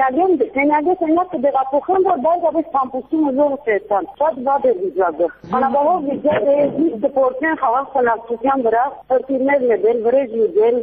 սենյակը դեղափոխեն, որ բայց կամպուսում զորը տեսան, շատ վատ է վիճակը։ Անաբավով վիճակը իսկ դպորտեն խաղաղ խնամքության վրա հրթիռներն է դել, վրեժ յուդել,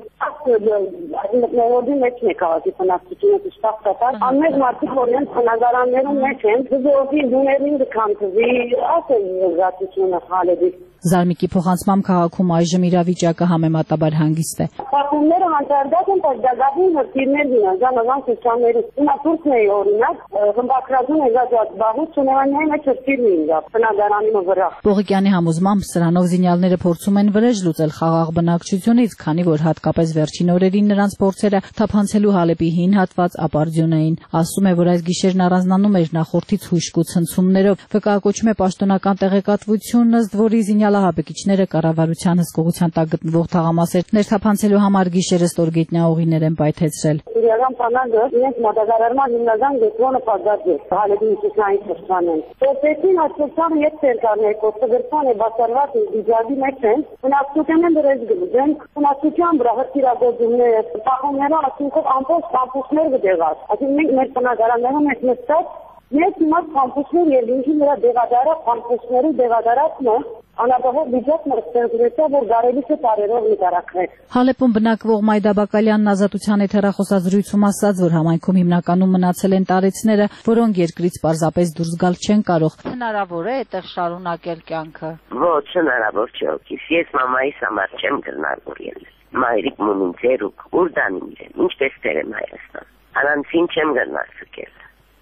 մողորդի մեջ է քաղաքի խնամքությունը շտապ անմեծ մարդիկ, որ են բնակարաններում մեջ են, զորքի դուներին դքանքվի, ասել զգացությունը Հալեպի։ Զարմիկի փոխանցմամբ քաղաքում այժմ իրավիճակը համեմատաբար հանգիստ է։ Պատումները հանդարտած են, բայց դագաղին հրթիռներ դինազան սոցիալների։ Հիմա Թուրքն է օրինակ, ռմբակրատուն եղած բաղուց ունենային մեջ հրթիռն ինգա, բնակարանի վրա։ Պողիկյանի համոզմամբ սրանով զինյալները փորձում են վրեժ լուծել խաղաղ բնակչությունից, քանի որ հատկապես վերջին օրերին նրանց փորձերը թափանցելու Հալեպի հին հատված ապարդյուն էին։ Ասում է, որ այս գիշերն առանձնանում էր նախորդից հուշկու ցնցումներով։ Վկայակոչում է պաշտոնական տեղեկատվություն, ըստ որի զինյալահաբեկիչները կառավարության հսկողության տակ գտնվող թաղամասերներ թափանցելու համար գիշերը ստորգետնյա ուղիներ են պայթեցրել։ Սիրիական բանակը իրենց մոտակարարման հիմնական գծոնը պատրաստ է Հալեպի միջուկային շրջանին։ Որպեսզի հաշվետվան եւ ցերկաներ կոստագրության է բացառված վիճակի մեջ են, բնակչության դրես գլուխեն, բնակչության վրա հրթիռագործումներ, պահումները ասինքով ամբողջ կամպուսներ գտեղած։ Այսինքն մենք մեր բնակարաններում ենք նստած Ես հիմա կամպուսներ եւ ինքնի նրա դեղադարը կամպուսների դեղադարացնը անաբավով վիճակն ստեղծվեցա, որ գարելիս է տարերով նկարագրել։ Հալեպում բնակվող Մայդա Բակալյանն Ազատության հետ հեռախոսազրույցում ասաց, որ համայնքում հիմնականում մնացել են տարեցները, որոնք երկրից պարզապես դուրս գալ չեն կարող։ Հնարավոր է այդտեղ շարունակել կյանքը։ Ոչ, հնարավոր չէ, օքիս։ Ես մամայիս համար չեմ գնալու։ Մայրիկ մունին ծերուկ, ուր դանին իրեն, ինչպես տերեմ Հայաստան։ Առանցին չեմ գնացել։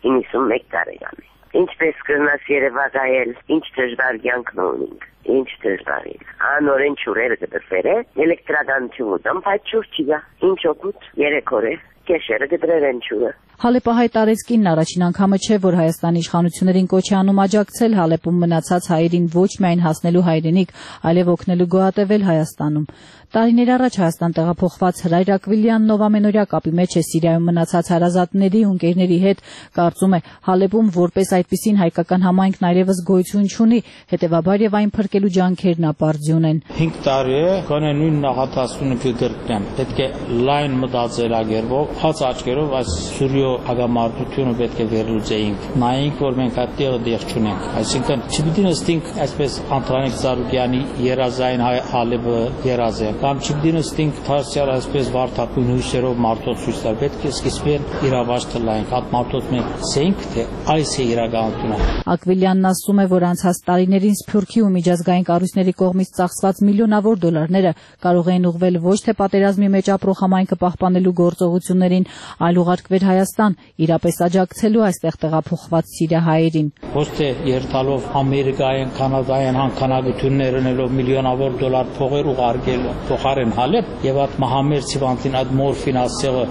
91 տարեկան է։ Ինչպես կրնաս Երևակայել, ինչ դժվար կյանքն ունենք, ինչ դժվար է։ Անորեն ճուրերը կդրվերը, էլեկտրականություն ուտամ, բայց ճուր չի գա։ Ինչ օգուտ, 3 օր է, կեշերը կդրեն ճուրը։ Հալեպահայ տարեցկինն առաջին անգամը չէ, որ Հայաստանի իշխանություններին կոչ է անում աջակցել Հալեպում մնացած հայերին ոչ միայն հասնելու հայրենիք, այլև օգնելու գոհատևել Հայաստանում։ Տարիներ առաջ Հայաստան տեղափոխված Հրայր Ակվիլյանն, ով ամենօրյա կապի մեջ է Սիրիայում մնացած հարազատների ու ընկերների հետ, կարծում է Հալեպում որպես այդպիսին հայկական համայնքն այլևս գոյություն չունի, հետևաբար եւ այն փրկելու ջանքերն ապարդյուն են։ 5 տարի է, գոնե նույն նախատեսությունը կգրկնեմ։ Պետք է լայն մտածելակերպով, հաց աչքերով այս Սուրիո հագամարտությունը պետք է վերլուծեինք։ Նայենք, որ մենք այդտեղ չունենք։ Այսինքն չպիտի նստենք այսպես Անտրանիկ Ծառուկյանի երազային Հալեպը երազ է, կամ չպիտի նստենք Թարսյալ այսպես վարդապույն հույսերով մարդոց ցույց տալ։ Պետք է սկիզբեն իրավաճ թլայենք, հատ մարդոց մենք ցենք, թե այս է իրականությունը։ Ակվիլյանն ասում է, որ անցած տարիներին Սփյուռքի ու միջազգային կառույցների կողմից ծախսված միլիոնավոր դոլարները կարող էին ուղղվել ոչ թե պատերազմի մեջ ապրող համայնքը պահպանելու գործողություններին, այլ ուղարկվել Հայաստան, իրապես աջակցելու այստեղ տեղափոխված սիրիահայերին։ Ոչ թե երթալով ամերիկայեն, կանադայեն հանքանագություններ ունելով միլիոնավոր դոլար փողեր ուղարկել փոխարեն Հալեպ եւ այդ մահամեր ցիվանտին այդ մորֆին ասեղը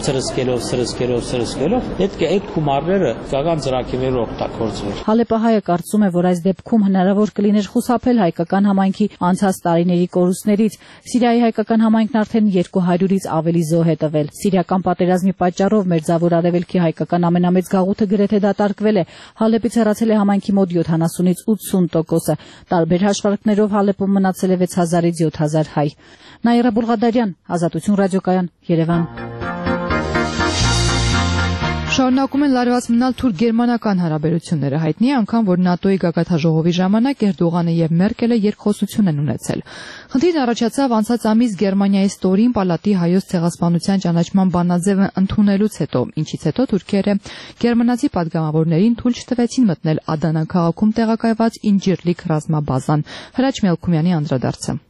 սրսկելով, պետք է այդ գումարները գական ծրագիրներով օգտագործվեր։ Հալեպահայը կարծում է, որ այս դեպքում հնարավոր կլիներ խուսափել հայկական համայնքի անցած տարիների կորուստներից։ Սիրիայի հայկական համայնքն արդեն 200-ից ավելի զոհ է տվել։ Սիրիական պատերազմի պատճառով Մերձավոր Արևելքի հայկական ամենամեծ գաղութը գրեթե դատարկվել է։ Հալեպից հեռացել է համայնքի մոտ 70-ից 80%-ը։ Տարբեր հաշվարկներով Հալեպում մնացել է 6000-ից 7000 հայ։ Նաիրա Բուլղադարյան, Ազատություն ռադիոկայան, Երևան։ Շարունակում են լարված մնալ թուրք-գերմանական հարաբերությունները, հայտնի է անգամ, որ ՆԱՏՕ-ի գագաթնաժողովի ժամանակ Էրդողանը եւ Մերկելը երկխոսություն են ունեցել։ Խնդիրն առաջացավ անցած ամիս Գերմանիայի ստորին պալատի հայոց ցեղասպանության ճանաչման բանաձևը ընդունելուց հետո, ինչից հետո թուրքերը գերմանացի падգամավորներին թույլ չտվեցին մտնել Ադանա քաղաքում տեղակայված Ինջիրլիկ ռազմաբազան։ Հրաչ Մելքումյանի անդրադարձը։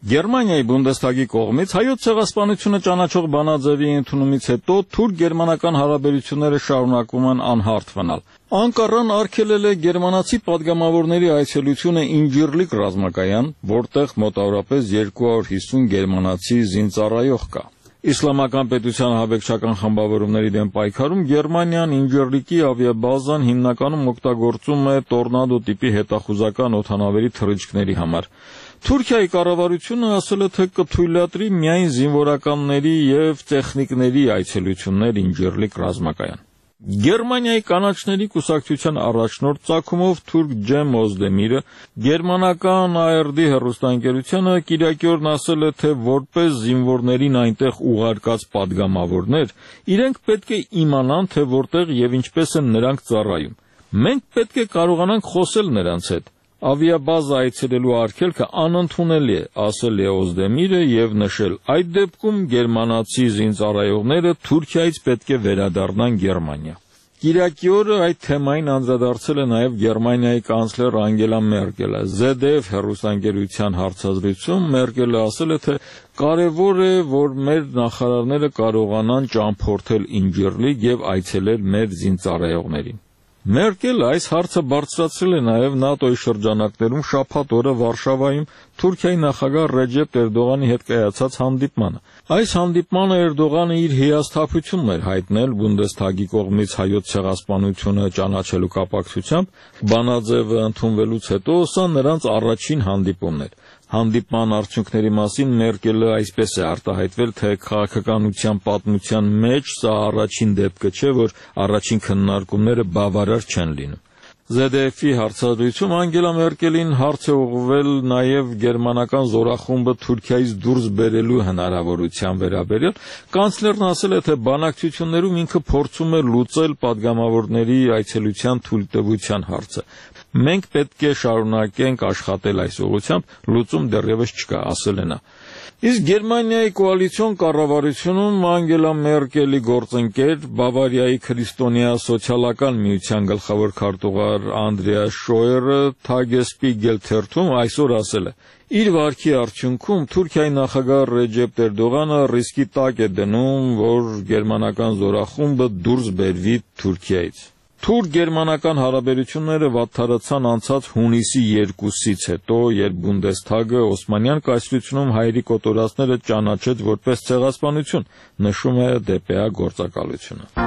Գերմանիայի Բունդեսթագի կողմից հայոց ցեղասպանությունը ճանաչող բանաձևի ընդունումից հետո թուրք-գերմանական հարաբերությունները շարունակում են անհարթ մնալ։ Անկարան արգելել է գերմանացի падգամավորների այցելությունը Ինջիրլիկ ռազմակայան, որտեղ մոտավորապես 250 գերմանացի զինծառայող կա։ Իսլամական պետության հավեկչական խմբավորումների դեմ պայքարում Գերմանիան Ինջիրլիկի ավիաբազան հիմնականում օգտագործում է տորնադո տիպի հետախուզական օդանավերի թռիչքների համար։ Թուրքիայի կառավարությունը ասել է, թե կթույլատրի միայն զինվորականների եւ տեխնիկների այցելություններ Ինջիրլիկ ռազմակայան։ Գերմանիայի կանաչների կուսակցության առաջնորդ ծագումով թուրք Ջեմ Օզդեմիրը գերմանական ARD հեռուստաընկերությանը Կիրակի օրն ասել է, թե որպես զինվորներին այնտեղ ուղարկած падգամավորներ, իրենք պետք է իմանան, թե որտեղ եւ ինչպես են նրանք ծառայում։ Մենք պետք է կարողանանք խոսել նրանց հետ։ Ավիաբազա այցելելու արգելքը անընդունելի է, ասել է Օզդեմիրը եւ նշել, այդ դեպքում գերմանացի զինծառայողները Թուրքիայից պետք է վերադառնան Գերմանիա։ Կիրակի օրը այդ թեմային անդրադարձել է նաեւ Գերմանիայի կանցլեր Անգելա Մերկելը։ ZDF հեռուստաընկերության հարցազրույցում Մերկելը ասել է, թե կարևոր է, որ մեր նախարարները կարողանան ճամփորդել Ինջիրլիկ եւ այցելել մեր զինծառայողներին։ Մերկելը այս հարցը բարձրացրել է նաև ՆԱՏՕ-ի շրջանակներում շաբաթ օրը Վարշավայում Թուրքիայի նախագահ Ռեջեփ Էրդողանի հետ կայացած հանդիպմանը։ Այս հանդիպմանը Էրդողանը իր հիասթափությունն էր հայտնել Բունդեսթագի կողմից հայոց ցեղասպանությունը ճանաչելու կապակցությամբ, բանաձևը ընդունվելուց հետո սա նրանց առաջին հանդիպումն էր։ Հանդիպման արդյունքների մասին Մերկելը այսպես է արտահայտվել, թե քաղաքականության պատմության մեջ սա առաջին դեպքը չէ, որ առաջին քննարկումները բավարար չեն լինում։ ZDF-ի հարցազրույցում Անգելա Մերկելին հարց է ուղղվել նաև գերմանական զորախումբը Թուրքիայից դուրս բերելու հնարավորության վերաբերյալ։ Կանցլերն ասել է, թե բանակցություններում ինքը փորձում է լուծել падգամավորների այցելության թույլտվության հարցը։ Մենք պետք է շարունակենք աշխատել այս ուղղությամբ, լուծում դեռևս չկա, ասել է նա։ Իսկ Գերմանիայի կոալիցիոն կառավարությունում Անգելա Մերկելի գործընկեր Բավարիայի քրիստոնյա սոցիալական միության գլխավոր քարտուղար Անդրեաս Շոյերը Թագեսպիգել թերթում այսօր ասել է. Իր վարքի արդյունքում Թուրքիայի նախագահ Ռեջեփ Էրդողանը ռիսկի տակ է դնում, որ գերմանական զորախումբը դուրս բերվի Թուրքիայից։ Թուրք-գերմանական հարաբերությունները վատթարացան անցած հունիսի 2-ից հետո, երբ Բունդեսթագը Օսմանյան կայսրությունում հայերի կոտորածները ճանաչեց որպես ցեղասպանություն, նշում է ԴՊԱ գործակալությունը։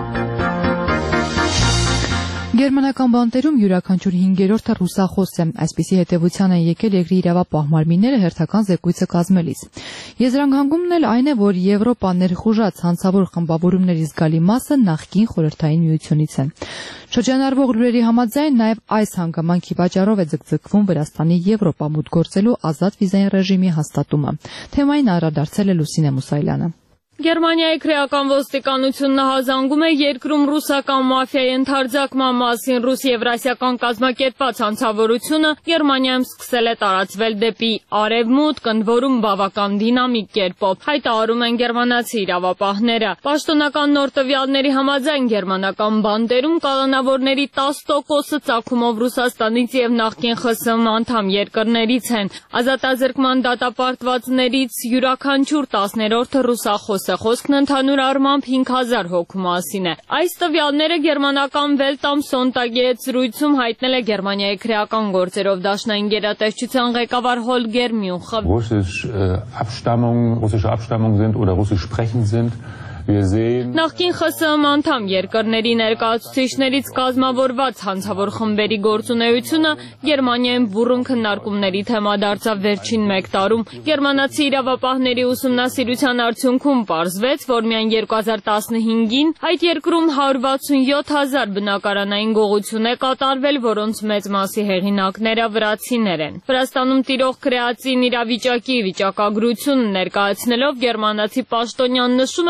Գերմանական բանտերում յուրաքանչյուր 5-րդը ռուսախոս է, այսպիսի հետևության են եկել երկրի իրավապահ մարմինները հերթական զեկույցը կազմելիս։ Եզրահանգումն էլ այն է, որ Եվրոպա ներխուժած հանցավոր խմբավորումների զգալի մասը նախկին խորհրդային միությունից են։ Շրջանառվող լուրերի համաձայն նաև այս հանգամանքի պատճառով է ձգձգվում Վրաստանի Եվրոպա մուտք գործելու ազատ վիզային ռեժիմի հաստատումը։ Թեմային անդրադարձել է Լուսինե Մուսայելյանը։ Գերմանիայի քրեական ոստիկանությունն հազանգում է երկրում ռուսական մաֆիայի ընդարձակման մասին ռուս-եվրասիական կազմակերպված հանցավորությունը Գերմանիայում սկսել է տարածվել դեպի արևմուտք, ընդ որում բավական դինամիկ կերպով, հայտարարում են գերմանացի իրավապահները։ Պաշտոնական նոր տվյալների համաձայն գերմանական բանտերում կալանավորների 10%-ը ծագումով Ռուսաստանից եւ նախկին ԽՍՀՄ անդամ երկրներից են։ Ազատազրկման դատապարտվածներից յուրաքանչյուր 10-րդը ռուսախոս Խոսքն ընդհանուր առմամբ 5000 հոգու մասին է։ Այս տվյալները գերմանական Welt am Sonntag-ի հետ զրույցում հայտնել է Գերմանիայի քրեական գործերով դաշնային գերատեսչության ղեկավար Հոլգեր Մյունխը։ Russische Abstammung sind oder russisch sprechend sind. Նախկին ԽՍՀՄ անդամ երկրների ներկայացուցիչներից կազմավորված հանցավոր խմբերի գործունեությունը Գերմանիայում բուռն քննարկումների թեմա դարձավ վերջին 1 տարում։ Գերմանացի իրավապահների ուսումնասիրության արդյունքում պարզվեց, որ միայն 2015-ին այդ երկրում 167,000 բնակարանային գողություն է կատարվել, որոնց մեծ մասի հեղինակները վրացիներ են։ Վրաստանում տիրող քրեացին իրավիճակի վիճակագրությունը ներկայացնելով գերմանացի պաշտոնյան նշում է, որ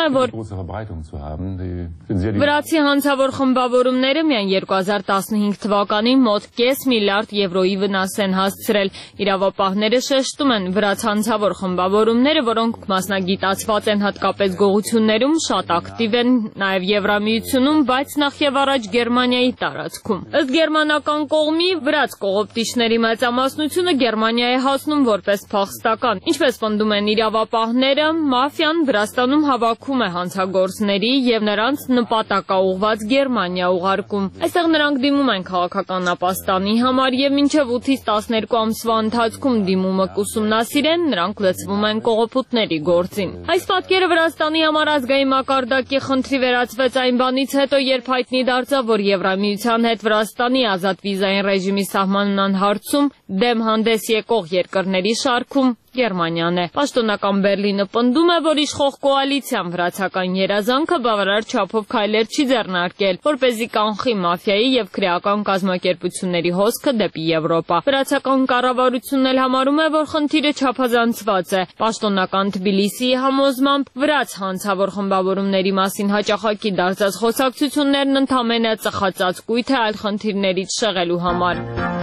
Վրացի հանցավոր խմբավորումները միայն 2015 թվականին մոտ կես միլիարդ եվրոյի վնաս են հասցրել։ Իրավապահները շեշտում են, վրաց հանցավոր խմբավորումները, որոնք մասնագիտացված են հատկապես գողություններում, շատ ակտիվ են նաև Եվրամիությունում, բայց նախ եւ առաջ Գերմանիայի տարածքում։ Ըստ գերմանական կողմի, վրաց կողոպտիչների մեծամասնությունը Գերմանիա է հասնում որպես փախստական։ Ինչպես պնդում են իրավապահները, մաֆիան Վրաստանում հավաքում է հանցագործների եւ նրանց նպատակաուղված Գերմանիա ուղարկում։ Այստեղ նրանք դիմում են քաղաքական ապաստանի համար եւ մինչեւ 8-ից 12 ամսվա ընթացքում դիմումը կուսումնասիրեն, նրանք լցվում են կողոպուտների գործին։ Այս պատկերը Վրաստանի համար ազգային մակարդակի խնդրի վերածվեց այն բանից հետո, երբ հայտնի դարձավ, որ Եվրամիության հետ Վրաստանի ազատ վիզային ռեժիմի սահմանման հարցում դեմ հանդես եկող երկրների շարքում Գերմանիան է։ Պաշտոնական Բերլինը պնդում է, որ իշխող կոալիցիան վրացական երազանքը բավարար չափով քայլեր չի ձեռնարկել, որպեսզի կանխի մաֆիայի եւ քրեական կազմակերպությունների հոսքը դեպի Եվրոպա։ Վրացական կառավարությունն էլ համարում է, որ խնդիրը չափազանցված է։ Պաշտոնական Թբիլիսիի համոզմամբ վրաց հանցավոր խմբավորումների մասին հաճախակի դարձած խոսակցություններն ընդամենը ծխածածկույթ է այլ խնդիրներից շեղելու համար։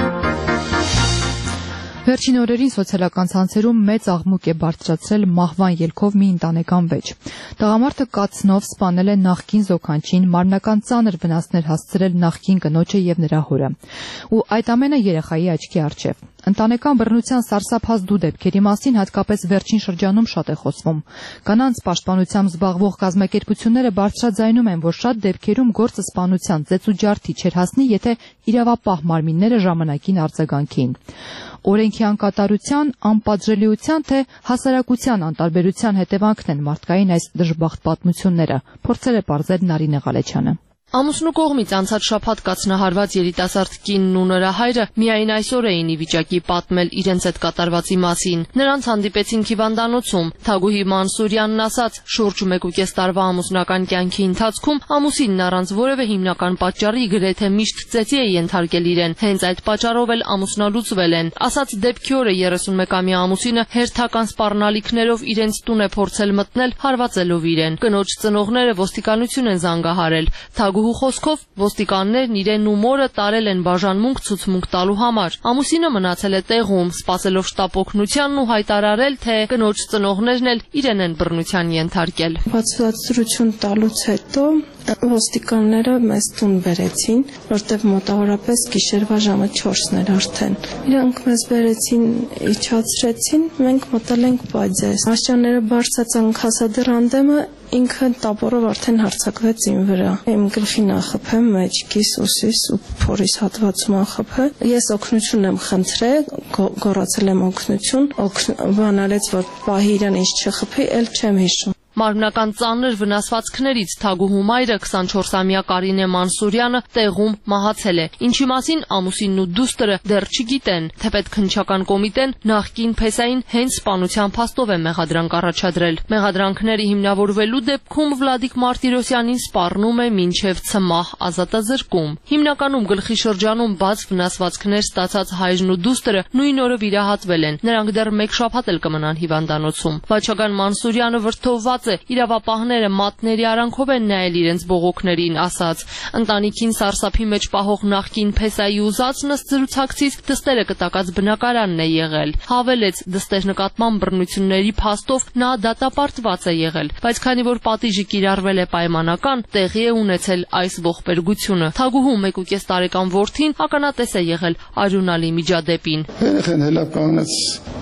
Վերջին օրերին սոցիալական ցանցերում մեծ աղմուկ է բարձրացրել մահվան ելքով մի ընտանեկան վեճ։ Տղամարդը կացնով սպանել է նախկին զոքանչին, մարմնական ծանր վնասներ հասցրել նախկին կնոջը եւ նրա հորը։ Ու այդ ամենը երեխայի աչքի առջև։ Ընտանեկան բռնության սարսափած դու դեպքերի մասին հատկապես վերջին շրջանում շատ է խոսվում։ Կանանց պաշտպանությամբ զբաղվող կազմակերպությունները բարձրաձայնում են, որ շատ դեպքերում գործը սպանության ծեծու ջարդի չէր հասնի, եթե իրավապահ մարմինները ժամանակին արձագանքեին։ Օրենքի անկատարության, անպատժելիության թե հասարակության անտարբերության հետևանքն են մարդկային այս դժբախտ պատմությունները, փորձել է պարզել Նարինե Ղալեչյանը։ Ամուսնու կողմից անցած շաբաթ կացնահարված երիտասարդ կինն ու նրա հայրը միայն այսօր էին ի վիճակի պատմել իրենց հետ կատարվածի մասին։ Նրանց հանդիպեցին հիվանդանոցում։ Թագուհի Մանսուրյանն ասաց, շուրջ 1.5 տարվա ամուսնական կյանքի ընթացքում ամուսինն առանց որևէ հիմնական պատճառի գրեթե միշտ ծեծի է ենթարկել իրեն։ Հենց այդ պատճառով էլ ամուսնալուծվել են։ Ասաց դեպքի օրը 31-ամյա ամուսինը հերթական սպառնալիքներով իրենց տուն է փորձել մտնել, հարվածելով իրեն։ Կնոջ ծնողները ոստիկանություն են զանգահարել։ Թագուհու խոսքով ոստիկաններն իրեն ու մորը տարել են բաժանմունք ցուցմունք տալու համար։ Ամուսինը մնացել է տեղում, սպասելով շտապ օգնությանն ու հայտարարել, թե կնոջ ծնողներն էլ իրեն են բռնության ենթարկել։ Բացատրություն տալուց հետո ոստիկանները մեզ տուն բերեցին, որտեղ մոտավորապես գիշերվա ժամը 4-ն էր արդեն։ Իրանք մեզ բերեցին, իջացրեցին, մենք մտել ենք բաժես։ Աշճանները բարձրացան հասադեռ անդեմը, ինքը տապորով արդեն հարձակվեց իմ վրա։ Իմ գլխին ախփեմ, մեջքիս, ուսիս ու փորիս հատվածում ախփը։ Ես օգնություն եմ խնդրել, գոռացել եմ օգնություն, բանալեց, որ պահի իրան ինչ չխփի, էլ չեմ հիշում։ Մարմնական ծանր վնասվածքներից Թագուհու մայրը 24-ամյա Կարինե Մանսուրյանը տեղում մահացել է, ինչի մասին ամուսինն ու դուստրը դեռ չգիտեն, թեպետ քննչական կոմիտեն նախկին փեսային հենց սպանության փաստով է մեղադրանք առաջադրել։ Մեղադրանքները հիմնավորվելու դեպքում Վլադիկ Մարտիրոսյանին սպառնում է մինչև ցմահ ազատազրկում։ Հիմնականում գլխի շրջանում բաց վնասվածքներ ստացած հայրն ու դուստրը նույն օրը վիրահատվել են։ Նրանք դեռ մեկ շաբաթ էլ կմնան հիվանդանոցում։ Վաչագան Մանսուրյանը վրդովված իրավապահները մատների արանքով են նայել իրենց բողոքներին, ասաց. ընտանիքին սարսափի մեջ պահող նախկին փեսայի ուզածն ըստ զրուցակցից դստերը կտակած բնակարանն է եղել։ Հավելեց, դստեր նկատմամբ բռնությունների փաստով նա դատապարտված է եղել, բայց քանի որ պատիժը կիրառվել է պայմանական, տեղի է ունեցել այս ողբերգությունը։ Թագուհու 1.5 տարեկան որդին ականատես է եղել արյունալի միջադեպին։ Երեխեն հելա կանգնեց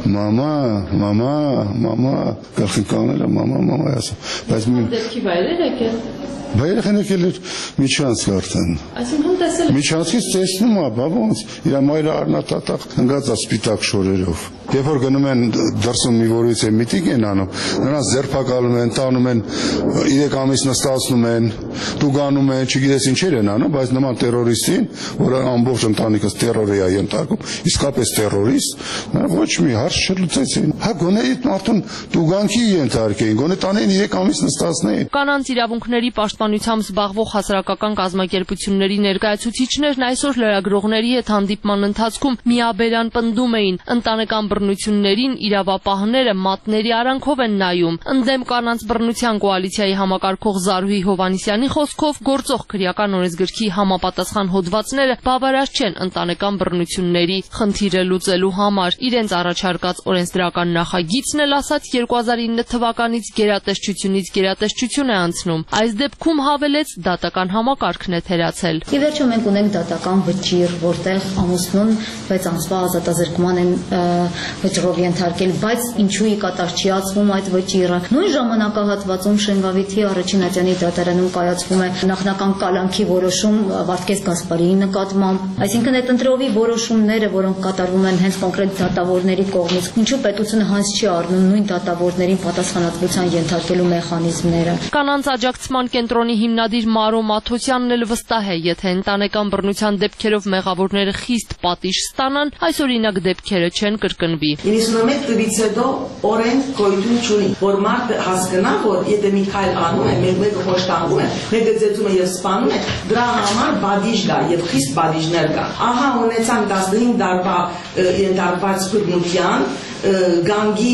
մամա, գլխին կանգնել է մամա Բայց դեպքի վայրեր եկել։ Վայրեն եկել միջանցք արդեն։ Այսինքն տեսել եք։ Միջանցքից տեսնում է, բա ոնց։ Իր մայրը առնատատակ ընկած է սպիտակ շորերով։ Երբ որ գնում են դրսում մի որից է միտիկ են անում, նրանց ձերբակալում են, տանում են 3 ամիս նստացնում են, տուգանում են, չգիտես ինչեր են անում, բայց նման տերորիստին, որը ամբողջ ընտանիքս տերորի է ենթարկում, իսկապես տերորիստ, ոչ մի հարց չլուծեցին։ Հա գոնե այդ մարդուն տուգանքի ենթարկեին, գոնե տանեն 3 ամիս նստացնեին։ Կանանց իրավունքների պաշտպանությամբ զբաղվող հասարակական կազմակերպությունների ներկայացուցիչներն այսօր լրագրողների հետ հանդիպման ընթացքում միաբերան պնդում էին, ընտանեկան բռնություններին իրավապահները մատների արանքով են նայում։ Ընդդեմ կանանց բռնության կոալիցիայի համակարգող Զարուհի Հովհաննիսյանի խոսքով գործող քրեական օրենսգրքի համապատասխան հոդվածները բավարար չեն ընտանեկան բռնությունների խնդիրը լուծելու համար։ Իրենց առաջարկած օրենսդրական նախագիծն էլ ասաց 2009 թվականից գերատեսչությունից գերատեսչություն է անցնում։ Այս դեպքում հավելեց դատական համակարգն է թերացել։ Ի վերջո մենք ունենք դատական վճիռ, որտեղ ամուսնուն 6 ամսվա ազատազրկման են վճռով ենթարկել, բայց ինչու ի կատար չի ածվում այդ վճիռը։ Նույն ժամանակահատվածում Շենգավիթի առաջին ատյանի դատարանում կայացվում է նախնական կալանքի որոշում Վարդգես Գասպարիի նկատմամբ։ Այսինքն այդ ընտրովի որոշումները, որոնք կատարվում են հենց կոնկրետ դատավորների կողմից, ինչու պետությունը հանց չի առնում նույն դատավորներին պատասխանատվության ենթարկելու մեխանիզմները։ Կանանց աջակցման կենտրոնի հիմնադիր Մարո Մաթոսյանն էլ վստահ է, եթե ընտանեկան բռնության դեպքերով մեղավորները խիստ պատիժ ստանան, այս օրինակ դեպքերը չեն կրկնվի։ 91 թվականից հետո օրենք գոյություն չունի, որ մարդը հասկանա, որ եթե մի քայլ անում է, մեկը խոշտանգում է, մեկը ծեծում է եւ սպանում է, դրա համար բադիժ կա եւ խիստ բադիժներ կա։ Ահա ունեցան 15 տարվա ենթարկված բռնության գանգի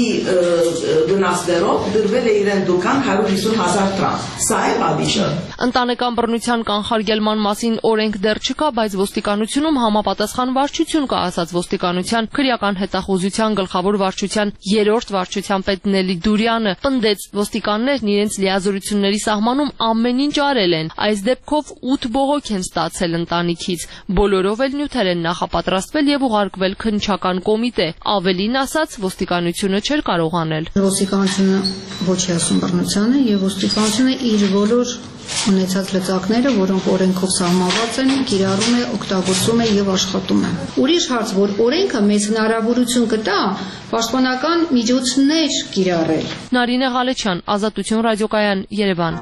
վնասներով դրվել է իրեն դուքան 150,000 դրամ։ Սա է բադիժը։ Ընտանեկան բռնության կանխարգելման մասին օրենք դեռ չկա, բայց ոստիկանությունում համապատասխան վարչություն կա, ասաց ոստիկանության քրեական հետախուզության գլխավոր վարչության 3-րդ վարչության պետ Նելի Դուրյանը, պնդեց ոստիկաններն իրենց լիազորությունների սահմանում ամեն ինչ արել են։ Այս դեպքով 8 բողոք են ստացել ընտանիքից։ Բոլորով էլ նյութեր են նախապատրաստվել եւ ուղարկվել քննչական կոմիտե։ Ավելին ասած, ոստիկանությունը չէր կարող անել։ Ոստիկանությունը ոչի ասում բռնությանը եւ ոստիկանությունը իր բոլոր ունեցած լծակները, որոնք օրենքով սահմանված են, կիրառում է, օգտագործում է եւ աշխատում է։ Ուրիշ հարց, որ օրենքը մեծ հնարավորություն կտա պաշտպանական միջոցներ կիրառել։ Նարինե Ղալեչյան, Ազատություն ռադիոկայան, Երևան։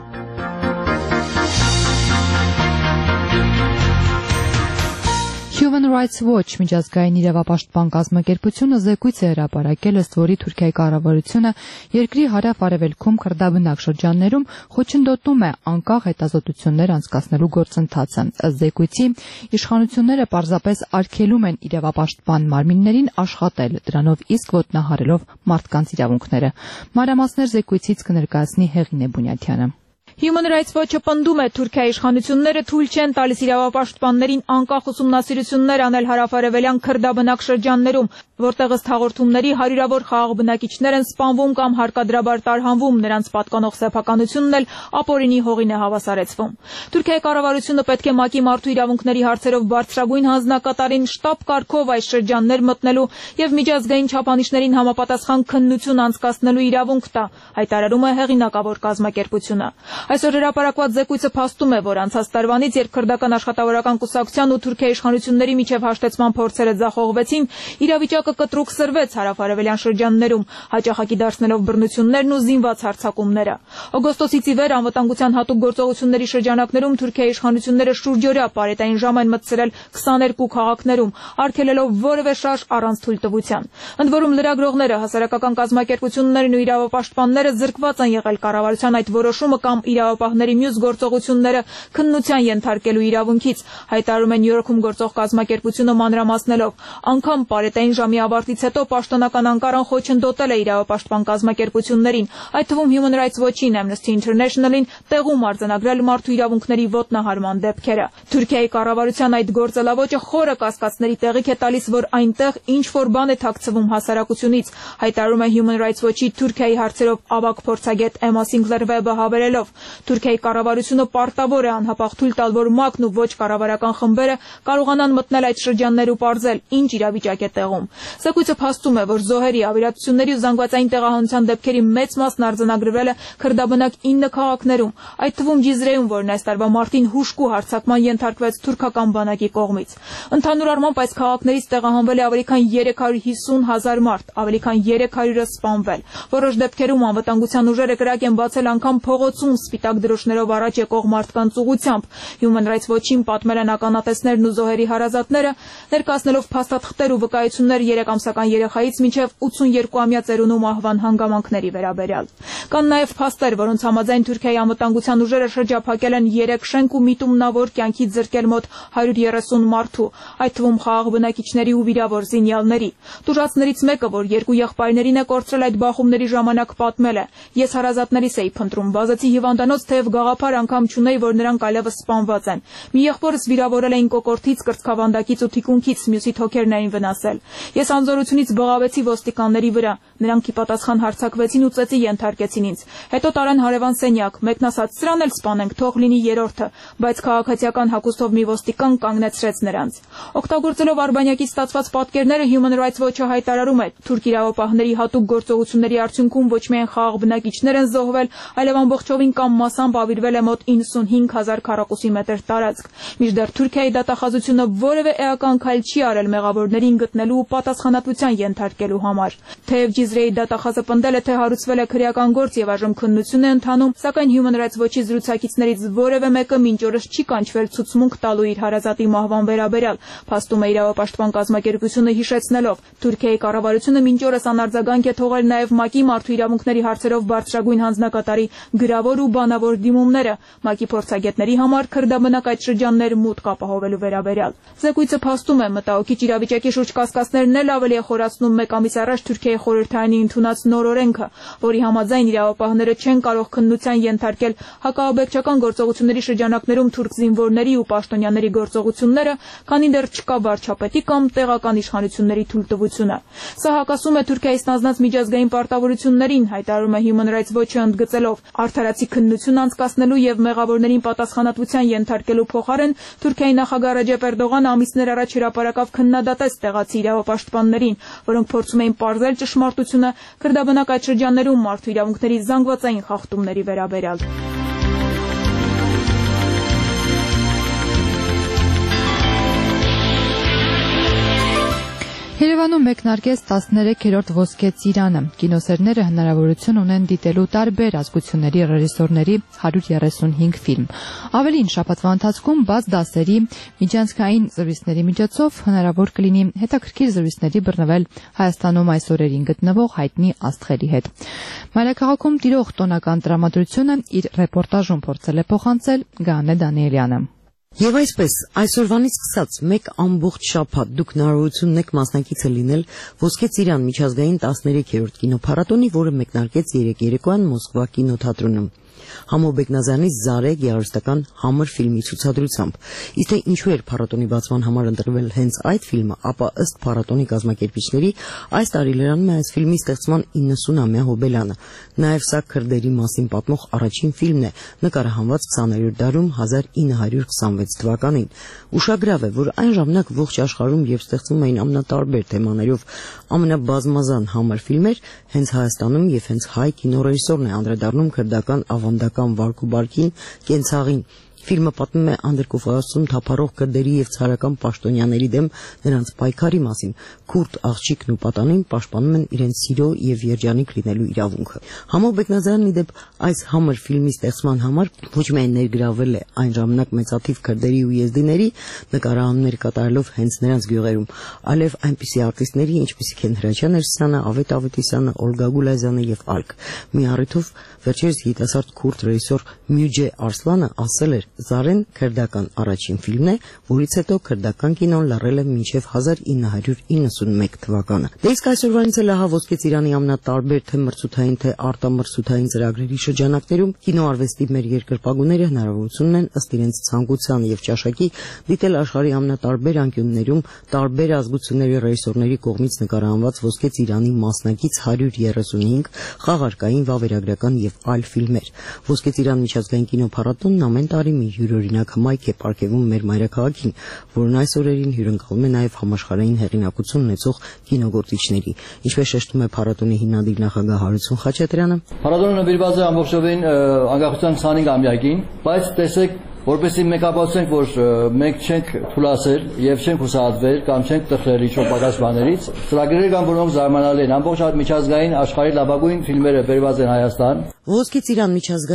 Human Rights Watch միջազգային իրավապաշտպան կազմակերպությունը զեկույց է հրապարակել, ըստ որի Թուրքիայի կառավարությունը երկրի հարավ-արևելքում քրդաբնակ շրջաններում խոչընդոտում է անկախ հետազոտություններ անցկացնելու գործընթացը։ Ըստ զեկույցի, իշխանությունները պարզապես արգելում են իրավապաշտպան մարմիններին աշխատել, դրանով իսկ ոտնահարելով մարդկանց իրավունքները։ Մանրամասներ զեկույցից կներկայացնի Հեղինե Բունյաթյանը։ Human Rights Watch-ը պնդում է Թուրքիայի իշխանությունները թույլ չեն տալիս իրավապաշտպաններին անկախ ուսումնասիրություններ անել հարավ-արևելյան քրդաբնակ շրջաններում, որտեղ ըստ հաղորդումների հարյուրավոր խաղաղ բնակիչներ են սպանվում կամ հարկադրաբար տարհանվում, նրանց պատկանող սեփականությունն էլ ապօրինի հողին է հավասարեցվում։ Թուրքիայի կառավարությունը պետք է ՄԱԿ-ի մարդու իրավունքների հարցերով բարձրագույն հանձնակատարին շտաբ կարգով այս շրջաններ մտնելու եւ միջազգային չափանիշներին համապատասխան քննություն անցկացնելու իրավունք տա, հայտարարում է հեղինակավոր կազմակերպությունը։ Այսօր հրապարակված զեկույցը փաստում է, որ անցած տարվանից, երբ քրդական աշխատավորական կուսակցության ու Թուրքիայի իշխանությունների միջև հաշտեցման փորձերը ձախողվեցին, իրավիճակը կտրուկ սրվեց հարավ-արևելյան շրջաններում, հաճախակի դարձնելով բռնություններն ու զինված հարձակումները։ Օգոստոսից ի վեր անվտանգության հատուկ գործողությունների շրջանակներում Թուրքիայի իշխանությունները շուրջօրյա պարետային ժամ են մտցրել 22 քաղաքներում, արգելելով որևէ շարժ առանց թույլտվության։ Ընդ որում լրագրողները, հասարակական կազմակերպություններն ու իրավապաշտպանները զրկված են եղել կառավարության այդ որոշումը կամ իրավապահների մյուս գործողությունները քննության ենթարկելու իրավունքից, հայտարարում է Նյու Յորքում գործող կազմակերպությունը մանրամասնելով։ Անգամ պարետային ժամի ավարտից հետո պաշտոնական Անկարան խոչընդոտել է իրավապաշտպան կազմակերպություններին, այդ թվում Human Rights Watch-ին, Amnesty International-ին տեղում արձանագրել մարդու իրավունքների ոտնահարման դեպքերը։ Թուրքիայի կառավարության այդ գործելավոճը խորը կասկածների տեղիք է տալիս, որ այնտեղ ինչ-որ բան է թաքցվում հասարակությունից, հայտարարում է Human Rights Watch-ի Թուրքիայի հարցերով ավագ փորձագետ Էմմա Սինգլեր-Վեբը հավելելով. Թուրքիայի կառավարությունը պարտավոր է անհապաղ թույլ տալ, որ ՄԱԿ-ն ու ոչ կառավարական խմբերը կարողանան մտնել այդ շրջաններ ու պարզել, ինչ իրավիճակ է տեղում։ Զեկույցը փաստում է, որ զոհերի, ավիրատությունների ու զանգվածային տեղահանության դեպքերի մեծ մասն արձանագրվել է քրդաբնակ 9 քաղաքներում, այդ թվում Ջիզրեում, որն այս տարվա մարտին հուժկու հարձակման ենթարկվեց թուրքական բանակի կողմից։ Ընդհանուր առմամբ այս քաղաքներից տեղահանվել է ավելի քան 350,000 մարդ, ավելի քան 300-ը սպանվել։ Որոշ դեպքերում անվտանգության ուժերը կրակ են բացել անգամ փողոցում սպիտակ դրոշներով առաջ եկող մարդկանց ուղղությամբ։ Human Rights Watch-ին պատմել են ականատեսներն ու զոհերի հարազատները, ներկայացնելով փաստաթղթեր ու վկայություններ 3-ամսական երեխայից մինչև 82-ամյա ծերունու մահվան հանգամանքների վերաբերյալ։ Կան նաև փաստեր, որոնց համաձայն Թուրքիայի անվտանգության ուժերը շրջափակել են 3 շենք ու միտումնավոր կյանքից զրկել մոտ 130 մարդու, այդ թվում խաղաղ բնակիչների ու վիրավոր զինյալների։ Տուժածներից մեկը, որ 2 եղբայրներին է կորցրել այդ բախումների ժամանակ, պատմել է. «Ես հարազատներիս էի փնտրում, վազեցի հիվանդանոց, թեև գաղափար անգամ չունեի, որ նրանք այլևս սպանված են։ Մի եղբորս վիրավորել էին կոկորդից, կրծքավանդակից ու թիկունքից, մյուսի թոքերն էին վնասել։ Ես անզորությունից բղավեցի ոստիկանների վրա, նրանք ի պատասխան հարձակվեցին ու ծեծի ենթարկեցին ինձ։ Հետո տարան հարևան սենյակ, մեկն ասաց՝ սրան էլ սպանենք, թող լինի երրորդը, բայց քաղաքացիական հագուստով մի ոստիկան կանգնեցրեց նրանց»։ Օգտագործելով Արբանյակից ստացված պատկերները Human Rights Watch-ը հայտարարում է, թուրք իրավապահների հատուկ գործողությունների արդյունքում ոչ միայն խաղաղ բնակիչներ են զոհվել, այլև ամբողջովին կամ մասամբ ավիրվել է մոտ 95,000 քառակուսի մետր տարածք։ Մինչդեռ Թուրքիայի դատախազությունը որևէ էական քայլ չի արել մեղավորներին գտնելու ու պատասխանատվության ենթարկելու համար։ Թեև Ջիզրեի դատախազը պնդել է, թե հարուցվել է քրեական գործ եւ այժմ քննություն է ընթանում, սակայն Human Rights Watch-ի զրուցակիցներից որևէ մեկը մինչ օրս չի կանչվել ցուցմունք տալու իր հարազատի մահվան վերաբերյալ, փաստում է իրավապաշտպան կազմակերպությունը հիշեցնելով. Թուրքիայի կառավարությունը մինչ օրս անարձագանք է թողել նաև ՄԱԿ-ի մարդու իրավունքների հարցերով բարձրագույն հանձնակատարի գրավոր ու բանավոր դիմումները ՄԱԿ-ի փորձագետների համար քրդաբնակ այդ շրջաններ մուտք ապահովելու վերաբերյալ։ Զեկույցը փաստում է մտահոգիչ իրավիճակի շուրջ կասկածներն էլ ավելի է խորացնում 1 ամիս առաջ Թուրքիայի խորհրդարանի ընդունած նոր օրենքը, որի համաձայն իրավապահները չեն կարող քննության ենթարկել հակաաբեկչական գործողությունների շրջանակներում թուրք զինվորների ու պաշտոնյաների գործողությունները, քանի դեռ չկա վարչապետի կամ տեղական իշխանությունների թույլտվությունը։ Սա հակասում է Թուրքիայի ստանձնած միջազգային պարտավորություններին, հայտարարում է Human Rights Watch-ը ընդգծելով. արդարացի քննություն անցկացնելու եւ մեղավորներին պատասխանատվության ենթարկելու փոխարեն Թուրքիայի նախագահ Ռեջեփ Էրդողանը ամիսներ առաջ հրապարակավ քննադատեց տեղացի իրավապաշտպաններին, որոնք փորձում էին պարզել ճշմարտությունը քրդաբնակ այդ շրջաններում մարդու իրավունքների զանգվածային խախտումների վերաբերյալ։ Երևանում մեկնարկեց 13-րդ ոսկե ծիրանը։ Կինոսերները հնարավորություն ունեն դիտելու տարբեր ազգությունների ռեժիսորների 135 ֆիլմ։ Ավելին, շաբաթվա ընթացքում բաց դասերի միջանցքային զրույցների միջոցով հնարավոր կլինի հետաքրքիր զրույցների բռնվել Հայաստանում այս օրերին գտնվող հայտնի աստղերի հետ։ Մայրաքաղաքում տիրող տոնական տրամադրությունը իր ռեպորտաժում փորձել է փոխանցել Գաներ Դանիելյանը։ Եվ այսպես, այսօրվանից սկսած մեկ ամբողջ շաբաթ դուք հնարավորություն ունեք մասնակիցը լինել Ոսկե ծիրան միջազգային 13-րդ կինոփառատոնի, որը մեկնարկեց երեկ երեկոյան Մոսկվա կինոթատրոնում։ Համո Բեկնազյանի Զարե գեղարվեստական համր ֆիլմի ցուցադրությամբ։ Իսկ թե ինչու էր փառատոնի բացման համար ընտրվել հենց այդ ֆիլմը, ապա ըստ փառատոնի կազմակերպիչների այս տարի լրանում է այս ֆիլմի ստեղծման 90-ամյա հոբելյանը։ Նաև սա քրդերի մասին պատմող առաջին ֆիլմն է, նկարահանված 20-րդ դարում 1926 թվականին։ Ուշագրավ է, որ այն ժամանակ ողջ աշխարհում եւ ստեղծվում էին ամենատարբեր թեմաներով ամենաբազմազան համր ֆիլմեր, հենց Հայաստանում եւ հենց հայ կինոռեժիսորն է անդրադառնում քրդական ավանդական վարք ու բարքին, կենցաղին։ Ֆիլմը պատմում է անդրկոֆայոցում թափառող քրդերի եւ ցարական պաշտոնյաների դեմ նրանց պայքարի մասին։ Քուրդ աղջիկն ու պատանին պաշտպանում են իրենց սիրո եւ երջանիկ լինելու իրավունքը։ Համո Բեկնազյանն իդեպ այս համր ֆիլմի ստեղծման համար ոչ միայն ներգրավել է այն ժամանակ մեծաթիվ քրդերի ու եզդիների, նկարահանումներ կատարելով հենց նրանց գյուղերում, այլև այնպիսի արտիստների, ինչպիսիք են Հրաչյա Ներսիսյանը, Ավետ Ավետիսյանը, Օլգա Գուլազյանը եւ այլք։ Մի առիթով վերջերս երիտասարդ քուրդ ռեժիսոր Մյուջե Արսլանը ասել էր. Զարեն քրդական առաջին ֆիլմն է, որից հետո քրդական կինոն լռել է մինչև 1991 թվականը։ Դե իսկ այսօրվանից էլ ահա Ոսկե ծիրանի ամենատարբեր թե մրցութային, թե արտամրցութային ծրագրերի շրջանակներում կինոարվեստի մեր երկրպագուները հնարավորություն ունեն ըստ իրենց ցանկության եւ ճաշակի դիտել աշխարհի ամենատարբեր անկյուններում տարբեր ազգությունների ռեժիսորների կողմից նկարահանված Ոսկե ծիրանի մասնակից 135 խաղարկային, վավերագրական եւ այլ ֆիլմեր։ Ոսկե ծիրան միջազգային կինոփառատոնն ամեն տարի մի յուրօրինակ հմայք է պարգևում մեր մայրաքաղաքին, որն այս օրերին հյուրընկալում է նաև համաշխարհային հեղինակություն ունեցող կինոգործիչների։ Ինչպես շեշտում է փառատոնի հիմնադիր նախագահ Հարություն Խաչատրյանը, փառատոնը նվիրված է ամբողջովին անկախության 25-ամյակին, բայց տեսեք, որպեսզի մենք ապացուցենք, որ մենք չենք թուլացել եւ չենք հուսահատվել կամ չենք տխրել ինչ-որ պակաս բաներից, ծրագրեր կան, որոնք զարմանալի են։ Ամբողջ միջազգային աշխարհի լավագույն ֆիլմերը բերված են Հայաստան։ Ոսկե ծիրան միջազգային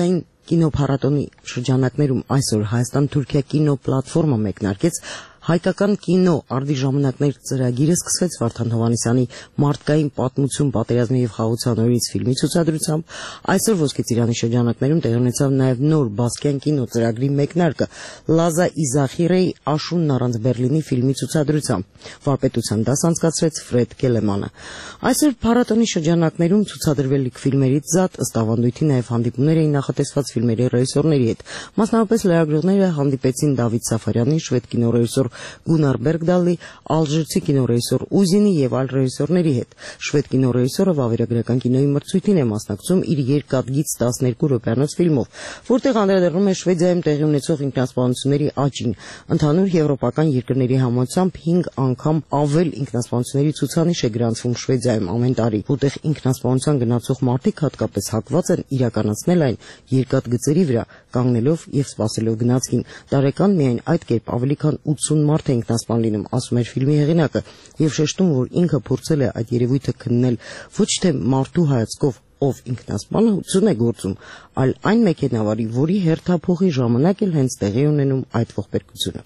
կինոփառատոնի շրջանակներում այսօր Հայաստան-Թուրքիա կինոպլատֆորմը մեկնարկեց հայկական կինո արդի ժամանակներ ծրագիրը սկսվեց Վարդան Հովհաննիսյանի մարդկային պատմություն պատերազմի եւ խաղաղության օրերից ֆիլմի ցուցադրությամբ, այսօր Ոսկե ծիրանի շրջանակներում տեղի ունեցավ նաեւ նոր Բասկյան կինո ծրագրի մեկնարկը Լազա Իզախիրեի Աշունն առանց Բերլինի ֆիլմի ցուցադրությամբ, վարպետության դաս անցկացրեց Ֆրեդ Կելեմանը։ Այսօր փառատոնի շրջանակներում ցուցադրվելիք ֆիլմերից զատ ըստ ավանդույթի նաեւ հանդիպումներ էին նախատեսված ֆիլմերի ռեժիսորների հետ, մասնավորապես լրագրողները հանդիպեցին Դավիթ Սաֆարյանի, շվեդ կինոռեժիսոր Գունար Բերգդալի, ալժիրցի կինոռեժիսոր Ուզինի եւ այլ ռեժիսորների հետ։ Շվեդ կինոռեժիսորը վավերագրական կինոյի մրցույթին է մասնակցում իր երկաթգիծ 12 րոպեանոց ֆիլմով, որտեղ անդրադառնում է Շվեդիայում տեղի ունեցող ինքնասպանությունների աճին։ Ընդհանուր եվրոպական երկրների համաձայնությամբ 5 անգամ ավել ինքնասպանությունների ցուցանիշ է գրանցվում Շվեդիայում ամեն տարի, որտեղ ինքնասպանության գնացող մարդիկ հատկապես հակված են իրականացնել այն երկաթգծերի վրա, կանգնելով եւ սպասելով գնացքին։ Տարեկան միայն այդ կերպ ավելի քան 80 մարդ է ինքնասպան լինում, ասում էր ֆիլմի հեղինակը, եւ շեշտում, որ ինքը փորձել է այդ երևույթը քննել ոչ թե մարդու հայացքով, ով ինքնասպանություն է գործում, այլ այն մեքենավարի, որի հերթափոխի ժամանակ էլ հենց տեղի ունենում այդ ողբերգությունը։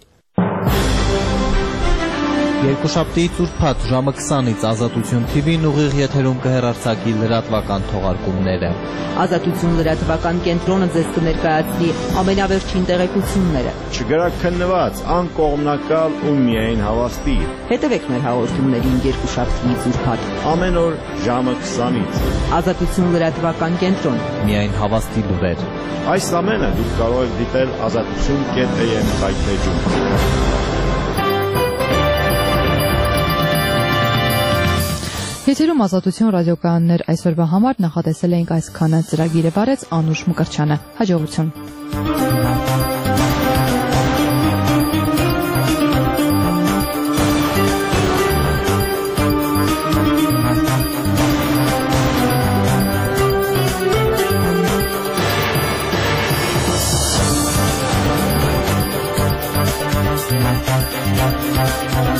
Երկուշաբթիից ուրբաթ ժամը 20-ից Ազատություն TV-ն ուղիղ եթերում կհեռարձակի լրատվական թողարկումները։ Ազատություն լրատվական կենտրոնը ձեզ կներկայացնի ամենավերջին տեղեկությունները։ Չգրաքննված, անկողմնակալ ու միայն հավաստի։ Հետևեք մեր հաղորդումներին երկուշաբթիից ուրբաթ ամեն օր ժամը 20-ից։ Ազատություն լրատվական կենտրոն։ Միայն հավաստի լուրեր։ Այս ամենը դուք կարող եք դիտել azatutun.am հայտնեջում։ Եթերում Ազատություն ռադիոկայաններ այսօրվա համար նախատեսել էինք այսքանը, ծրագիրը վարեց Անուշ Մկրտչյանը։ Հաջողություն։ We'll be right back.